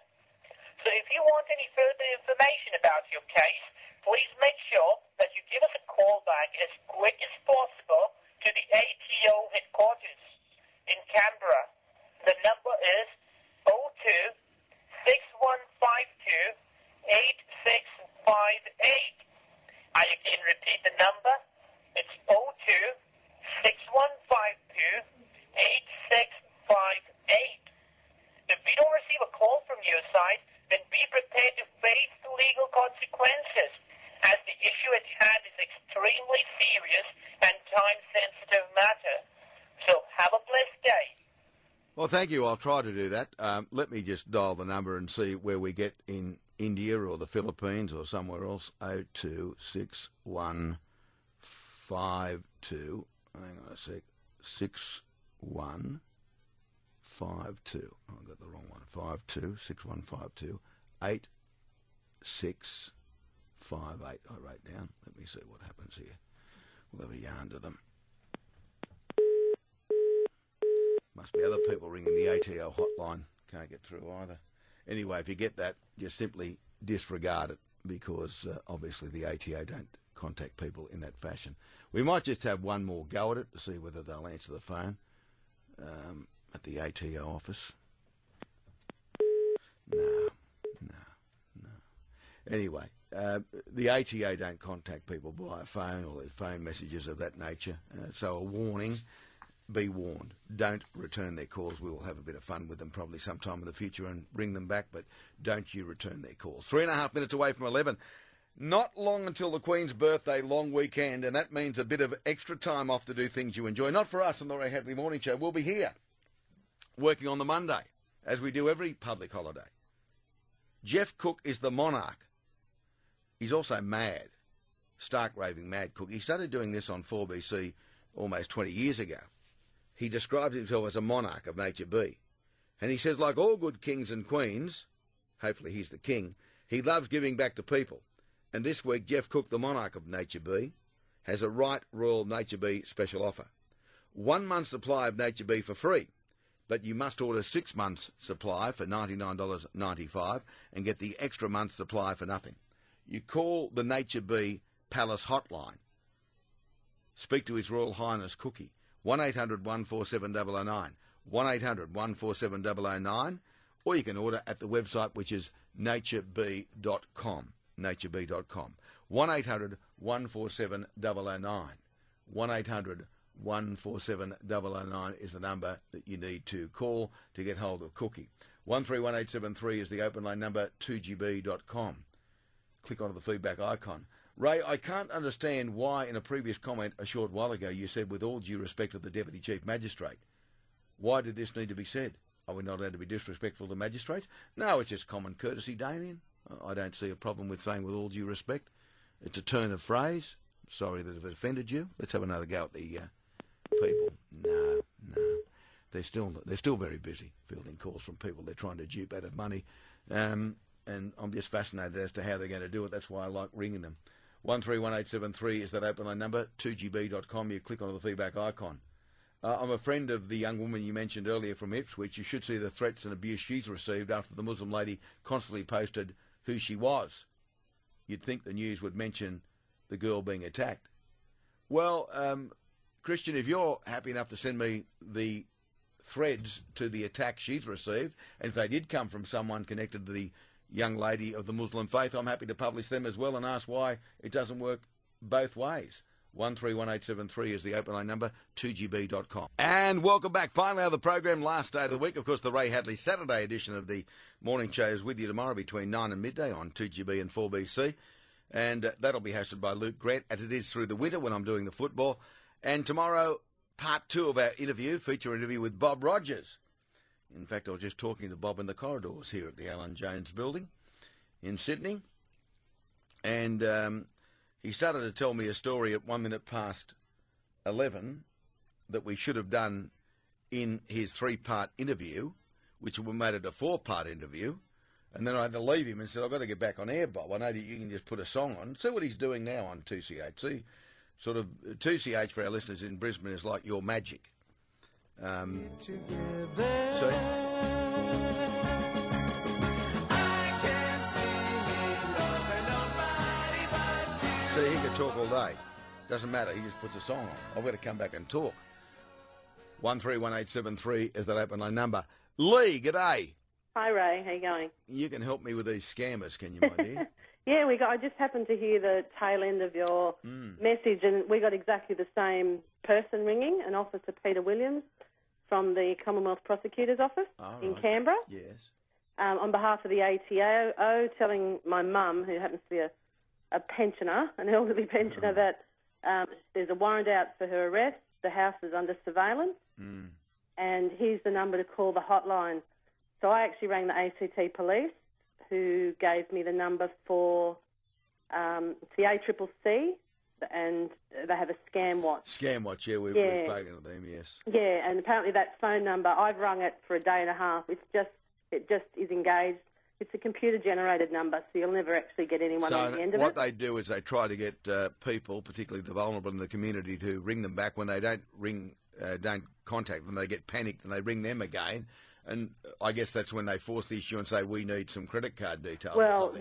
So if you want any further information about your case, please make sure that you give us a call back as quick as possible to the A T O headquarters in Canberra. The number is oh two, six one five two, eight six five eight. I again repeat the number. It's oh two, six one five two, eight six five eight. If we don't receive a call from your side, then be prepared to face the legal consequences, as the issue at hand is extremely serious and time-sensitive matter. So have a blessed day. Well, thank you. I'll try to do that. Um, let me just dial the number and see where we get in India or the Philippines or somewhere else. oh two six one five two. Hang on a sec. six one five two. Oh, I got the wrong one. five two six one five two eight six five eight. I wrote down. Let me see what happens here. We'll have a yarn to them. Must be other people ringing the A T O hotline. Can't get through either. Anyway, if you get that, just simply disregard it, because uh, obviously the A T O don't contact people in that fashion. We might just have one more go at it to see whether they'll answer the phone um, at the A T O office. No, no, no. Anyway, uh, the A T O don't contact people by phone or there's phone messages of that nature. Uh, so a warning, be warned. Don't return their calls. We will have a bit of fun with them probably sometime in the future and bring them back, but don't you return their calls. Three and a half minutes away from eleven. Not long until the Queen's birthday long weekend, and that means a bit of extra time off to do things you enjoy. Not for us on the Ray Hadley Morning Show. We'll be here working on the Monday, as we do every public holiday. Jeff Cook is the monarch. He's also mad, stark raving mad Cook. He started doing this on four B C almost twenty years ago. He describes himself as a monarch of Nature B. And he says, like all good kings and queens, hopefully he's the king, he loves giving back to people. And this week, Jeff Cook, the monarch of Nature B, has a Right Royal Nature B special offer. One month's supply of Nature B for free, but you must order six months' supply for ninety-nine dollars ninety-five and get the extra month's supply for nothing. You call the Nature B Palace hotline. Speak to His Royal Highness Cookie. one eight hundred one four seven zero zero nine. one eight hundred one four seven zero zero nine. Or you can order at the website, which is nature b dot com. nature b dot com. one eight hundred one four seven zero zero nine. one eight hundred one four seven zero zero nine is the number that you need to call to get hold of Cookie. one three one eight seven three is the open line number, two g b dot com. Click onto the feedback icon. Ray, I can't understand why in a previous comment a short while ago you said, with all due respect to the Deputy Chief Magistrate. Why did this need to be said? Are we not allowed to be disrespectful to magistrates? No, it's just common courtesy, Damien. I don't see a problem with saying with all due respect. It's a turn of phrase. Sorry that it offended you. Let's have another go at the uh, people. No, no. They're still they're still very busy fielding calls from people they're trying to dupe out of money. Um, and I'm just fascinated as to how they're going to do it. That's why I like ringing them. one three one eight seven three is that open line number, two g b dot com. You click onto the feedback icon. Uh, I'm a friend of the young woman you mentioned earlier from Ipswich. You should see the threats and abuse she's received after the Muslim lady constantly posted who she was. You'd think the news would mention the girl being attacked. Well, um, Christian, if you're happy enough to send me the threads to the attack she's received, and if they did come from someone connected to the young lady of the Muslim faith, I'm happy to publish them as well and ask why it doesn't work both ways. one three one eight seven three is the open line number, two g b dot com. And welcome back. Finally, on the program, last day of the week. Of course, the Ray Hadley Saturday edition of the morning show is with you tomorrow between nine and midday on two G B and four B C. And uh, that'll be hosted by Luke Grant, as it is through the winter when I'm doing the football. And tomorrow, part two of our interview, feature interview with Bob Rogers. In fact, I was just talking to Bob in the corridors here at the Alan Jones building in Sydney. And um, he started to tell me a story at one minute past eleven that we should have done in his three-part interview, which we made it a four-part interview. And then I had to leave him and said, I've got to get back on air, Bob. I know that you can just put a song on. See what he's doing now on two C H. See, sort of, two C H for our listeners in Brisbane is like your magic. Um, so, so he could talk all day. Doesn't matter. He just puts a song on. I've got to come back and talk. one three one eight seven three is that open line number. Lee, g'day. Hi, Ray. How you going? You can help me with these scammers, can you, my dear? Yeah, we got. I just happened to hear the tail end of your mm. message, and we got exactly the same person ringing, an Officer Peter Williams from the Commonwealth Prosecutor's Office oh, in right. Canberra. Yes. Um, on behalf of the A T O, telling my mum, who happens to be a, a pensioner, an elderly pensioner, oh. that um, there's a warrant out for her arrest. The house is under surveillance, mm. and here's the number to call the hotline. So I actually rang the A C T police, who gave me the number for um, the A C C C, and they have a Scam Watch. Scam Watch, yeah, we've, yeah. we've spoken to them, yes. Yeah, and apparently that phone number, I've rung it for a day and a half. It's just, it just is engaged. It's a computer-generated number, so you'll never actually get anyone so on the end of what it. What they do is they try to get uh, people, particularly the vulnerable in the community, to ring them back. When they don't ring, uh, don't contact them, they get panicked and they ring them again. And I guess that's when they force the issue and say, we need some credit card details. Well, that's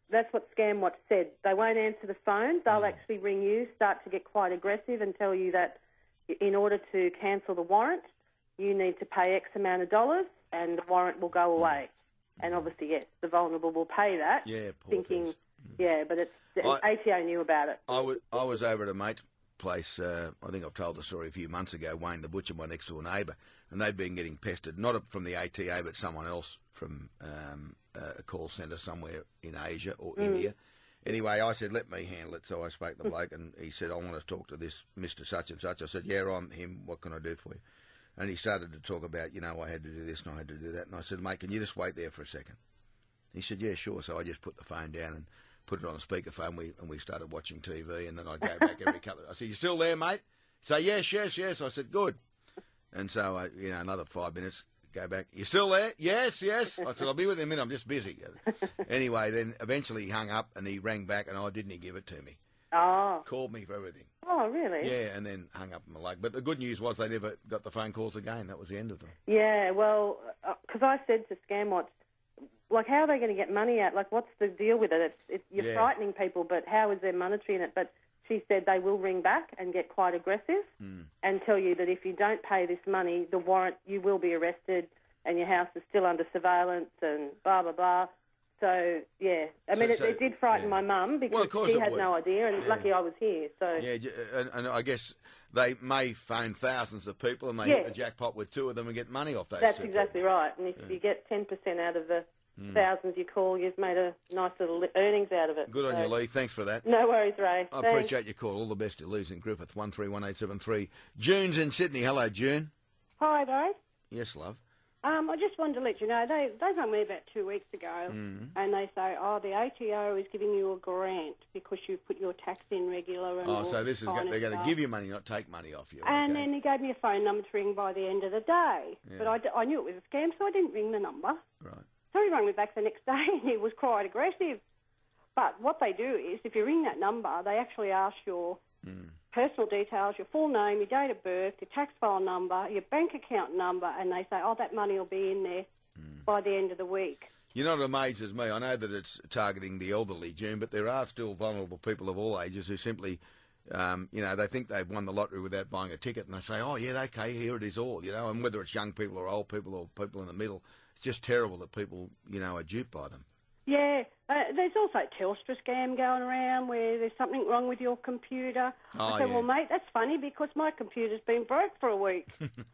that's what ScamWatch said. They won't answer the phone. They'll Mm. actually ring you, start to get quite aggressive and tell you that in order to cancel the warrant, you need to pay X amount of dollars and the warrant will go away. And obviously, yes, the vulnerable will pay that. Yeah, poor thinking, things. yeah, but it's I- A T O knew about it. I was, I was over at a mate's place, uh, I think I've told the story a few months ago, Wayne the Butcher, my next door neighbour, and they've been getting pestered, not from the A T O, but someone else from um, a call centre somewhere in Asia or Mm. India. Anyway, I said, let me handle it, so I spoke to the bloke, and he said, I want to talk to this Mister Such and Such. I said, yeah, I'm him, what can I do for you? And he started to talk about, you know, I had to do this and I had to do that, and I said, mate, can you just wait there for a second? He said, yeah, sure. So I just put the phone down and put it on a speakerphone, we, and we started watching T V, and then I'd go back every couple of... I said, you still there, mate? He'd say, yes, yes, yes. I said, good. And so, I, you know, another five minutes, go back, you still there? Yes, yes. I said, I'll be with you in a minute, I'm just busy. Anyway, then eventually he hung up, and he rang back, and oh, didn't he give it to me? Oh. Called me for everything. Oh, really? Yeah, and then hung up my leg. But the good news was they never got the phone calls again. That was the end of them. Yeah, well, because I said to ScamWatch, like, how are they going to get money out? Like, what's the deal with it? It's, it's, you're Yeah. frightening people, but how is there monetary in it? But she said they will ring back and get quite aggressive Mm. and tell you that if you don't pay this money, the warrant, you will be arrested and your house is still under surveillance and blah, blah, blah. So, yeah. I mean, So- it, so- it did frighten my mum because Well, of course she it had would. no idea, and Yeah. lucky I was here. So Yeah, j- and, and I guess they may phone thousands of people, and they Yeah. hit the jackpot with two of them and get money off those that's two exactly right. And if Yeah. you get ten percent out of the Mm. thousands you call, you've made a nice little li- earnings out of it. Good on So- you, Lee. Thanks for that. No worries, Ray. I Thanks. appreciate your call. All the best to Lee's in Griffith, one three one eight seven three. June's in Sydney. Hello, June. Hi, Ray. Yes, love. Um, I just wanted to let you know, they they rang me about two weeks ago, Mm. and they say, oh, the A T O is giving you a grant because you put your tax in regular and Oh, all so this is kind go- of they're going to stuff. give you money, not take money off you. And okay. then he gave me a phone number to ring by the end of the day. Yeah. But I, d- I knew it was a scam, so I didn't ring the number. Right. So he rang me back the next day, and he was quite aggressive. But what they do is, if you ring that number, they actually ask your Mm. personal details, your full name, your date of birth, your tax file number, your bank account number, and they say, oh, that money will be in there by the end of the week. You're not amazed as me. I know that it's targeting the elderly, June, but there are still vulnerable people of all ages who simply, um, you know, they think they've won the lottery without buying a ticket, and they say, oh, yeah, okay, here it is all, you know, and whether it's young people or old people or people in the middle, it's just terrible that people, you know, are duped by them. Yeah, uh, there's also a Telstra scam going around where there's something wrong with your computer. Oh, I said, yeah. well, mate, that's funny because my computer's been broke for a week.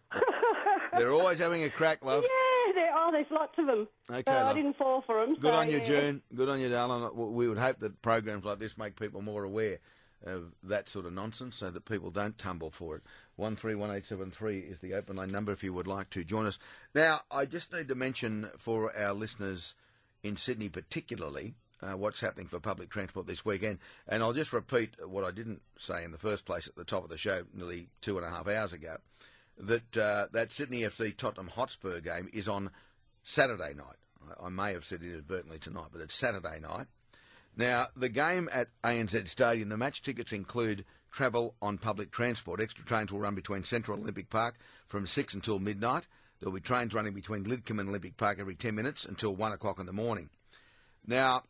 They're always having a crack, love. Yeah, there, oh, there's lots of them. Okay, so I love. didn't fall for them. Good so, on you, yeah. June. Good on you, darling. We would hope that programs like this make people more aware of that sort of nonsense so that people don't tumble for it. one three one eight seven three is the open line number if you would like to join us. Now, I just need to mention for our listeners in Sydney particularly uh, what's happening for public transport this weekend. And I'll just repeat what I didn't say in the first place at the top of the show nearly two and a half hours ago, that uh, that Sydney F C Tottenham Hotspur game is on Saturday night. I, I may have said inadvertently tonight, but it's Saturday night. Now, the game at A N Z Stadium, the match tickets include travel on public transport. Extra trains will run between Central and Olympic Park from six until midnight. There will be trains running between Lidcombe and Olympic Park every ten minutes until one o'clock in the morning. Now,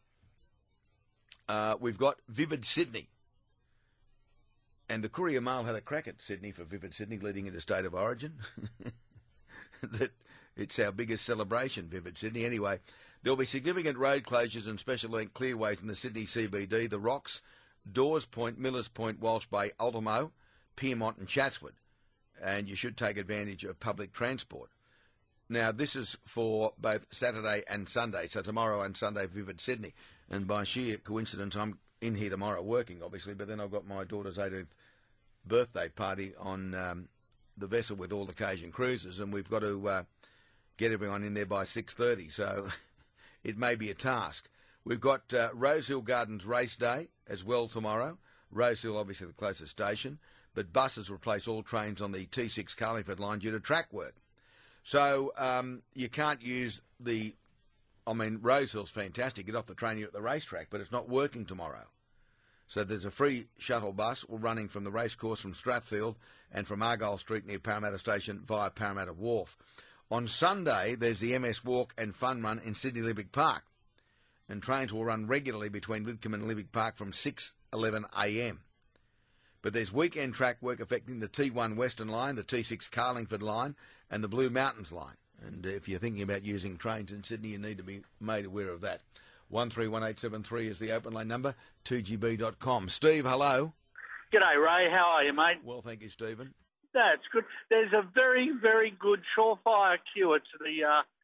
uh, we've got Vivid Sydney. And the Courier Mail had a crack at Sydney for Vivid Sydney leading into State of Origin. that it's our biggest celebration, Vivid Sydney. Anyway, there'll be significant road closures and special length clearways in the Sydney C B D, the Rocks, Dawes Point, Millers Point, Walsh Bay, Ultimo, Piermont and Chatswood. And you should take advantage of public transport. Now, this is for both Saturday and Sunday, so tomorrow and Sunday, Vivid Sydney. And by sheer coincidence, I'm in here tomorrow working, obviously, but then I've got my daughter's eighteenth birthday party on um, the vessel with all occasion cruises, and we've got to uh, get everyone in there by six thirty, so it may be a task. We've got uh, Rosehill Gardens Race Day as well tomorrow. Rosehill, obviously the closest station, but buses replace all trains on the T six Carlingford line due to track work. So um, you can't use the... I mean, Rosehill's fantastic. Get off the train, you're at the racetrack, but it's not working tomorrow. So there's a free shuttle bus running from the racecourse from Strathfield and from Argyle Street near Parramatta Station via Parramatta Wharf. On Sunday, there's the M S Walk and Fun Run in Sydney Olympic Park. and trains will run regularly between Lidcombe and Livick Park from six eleven a m. But there's weekend track work affecting the T one Western Line, the T six Carlingford Line and the Blue Mountains Line. And if you're thinking about using trains in Sydney, you need to be made aware of that. one three one eight seven three is the open line number, two G B dot com. Steve, hello. G'day, Ray. How are you, mate? Well, thank you, Stephen. That's good. There's a very, very good surefire cure to the uh,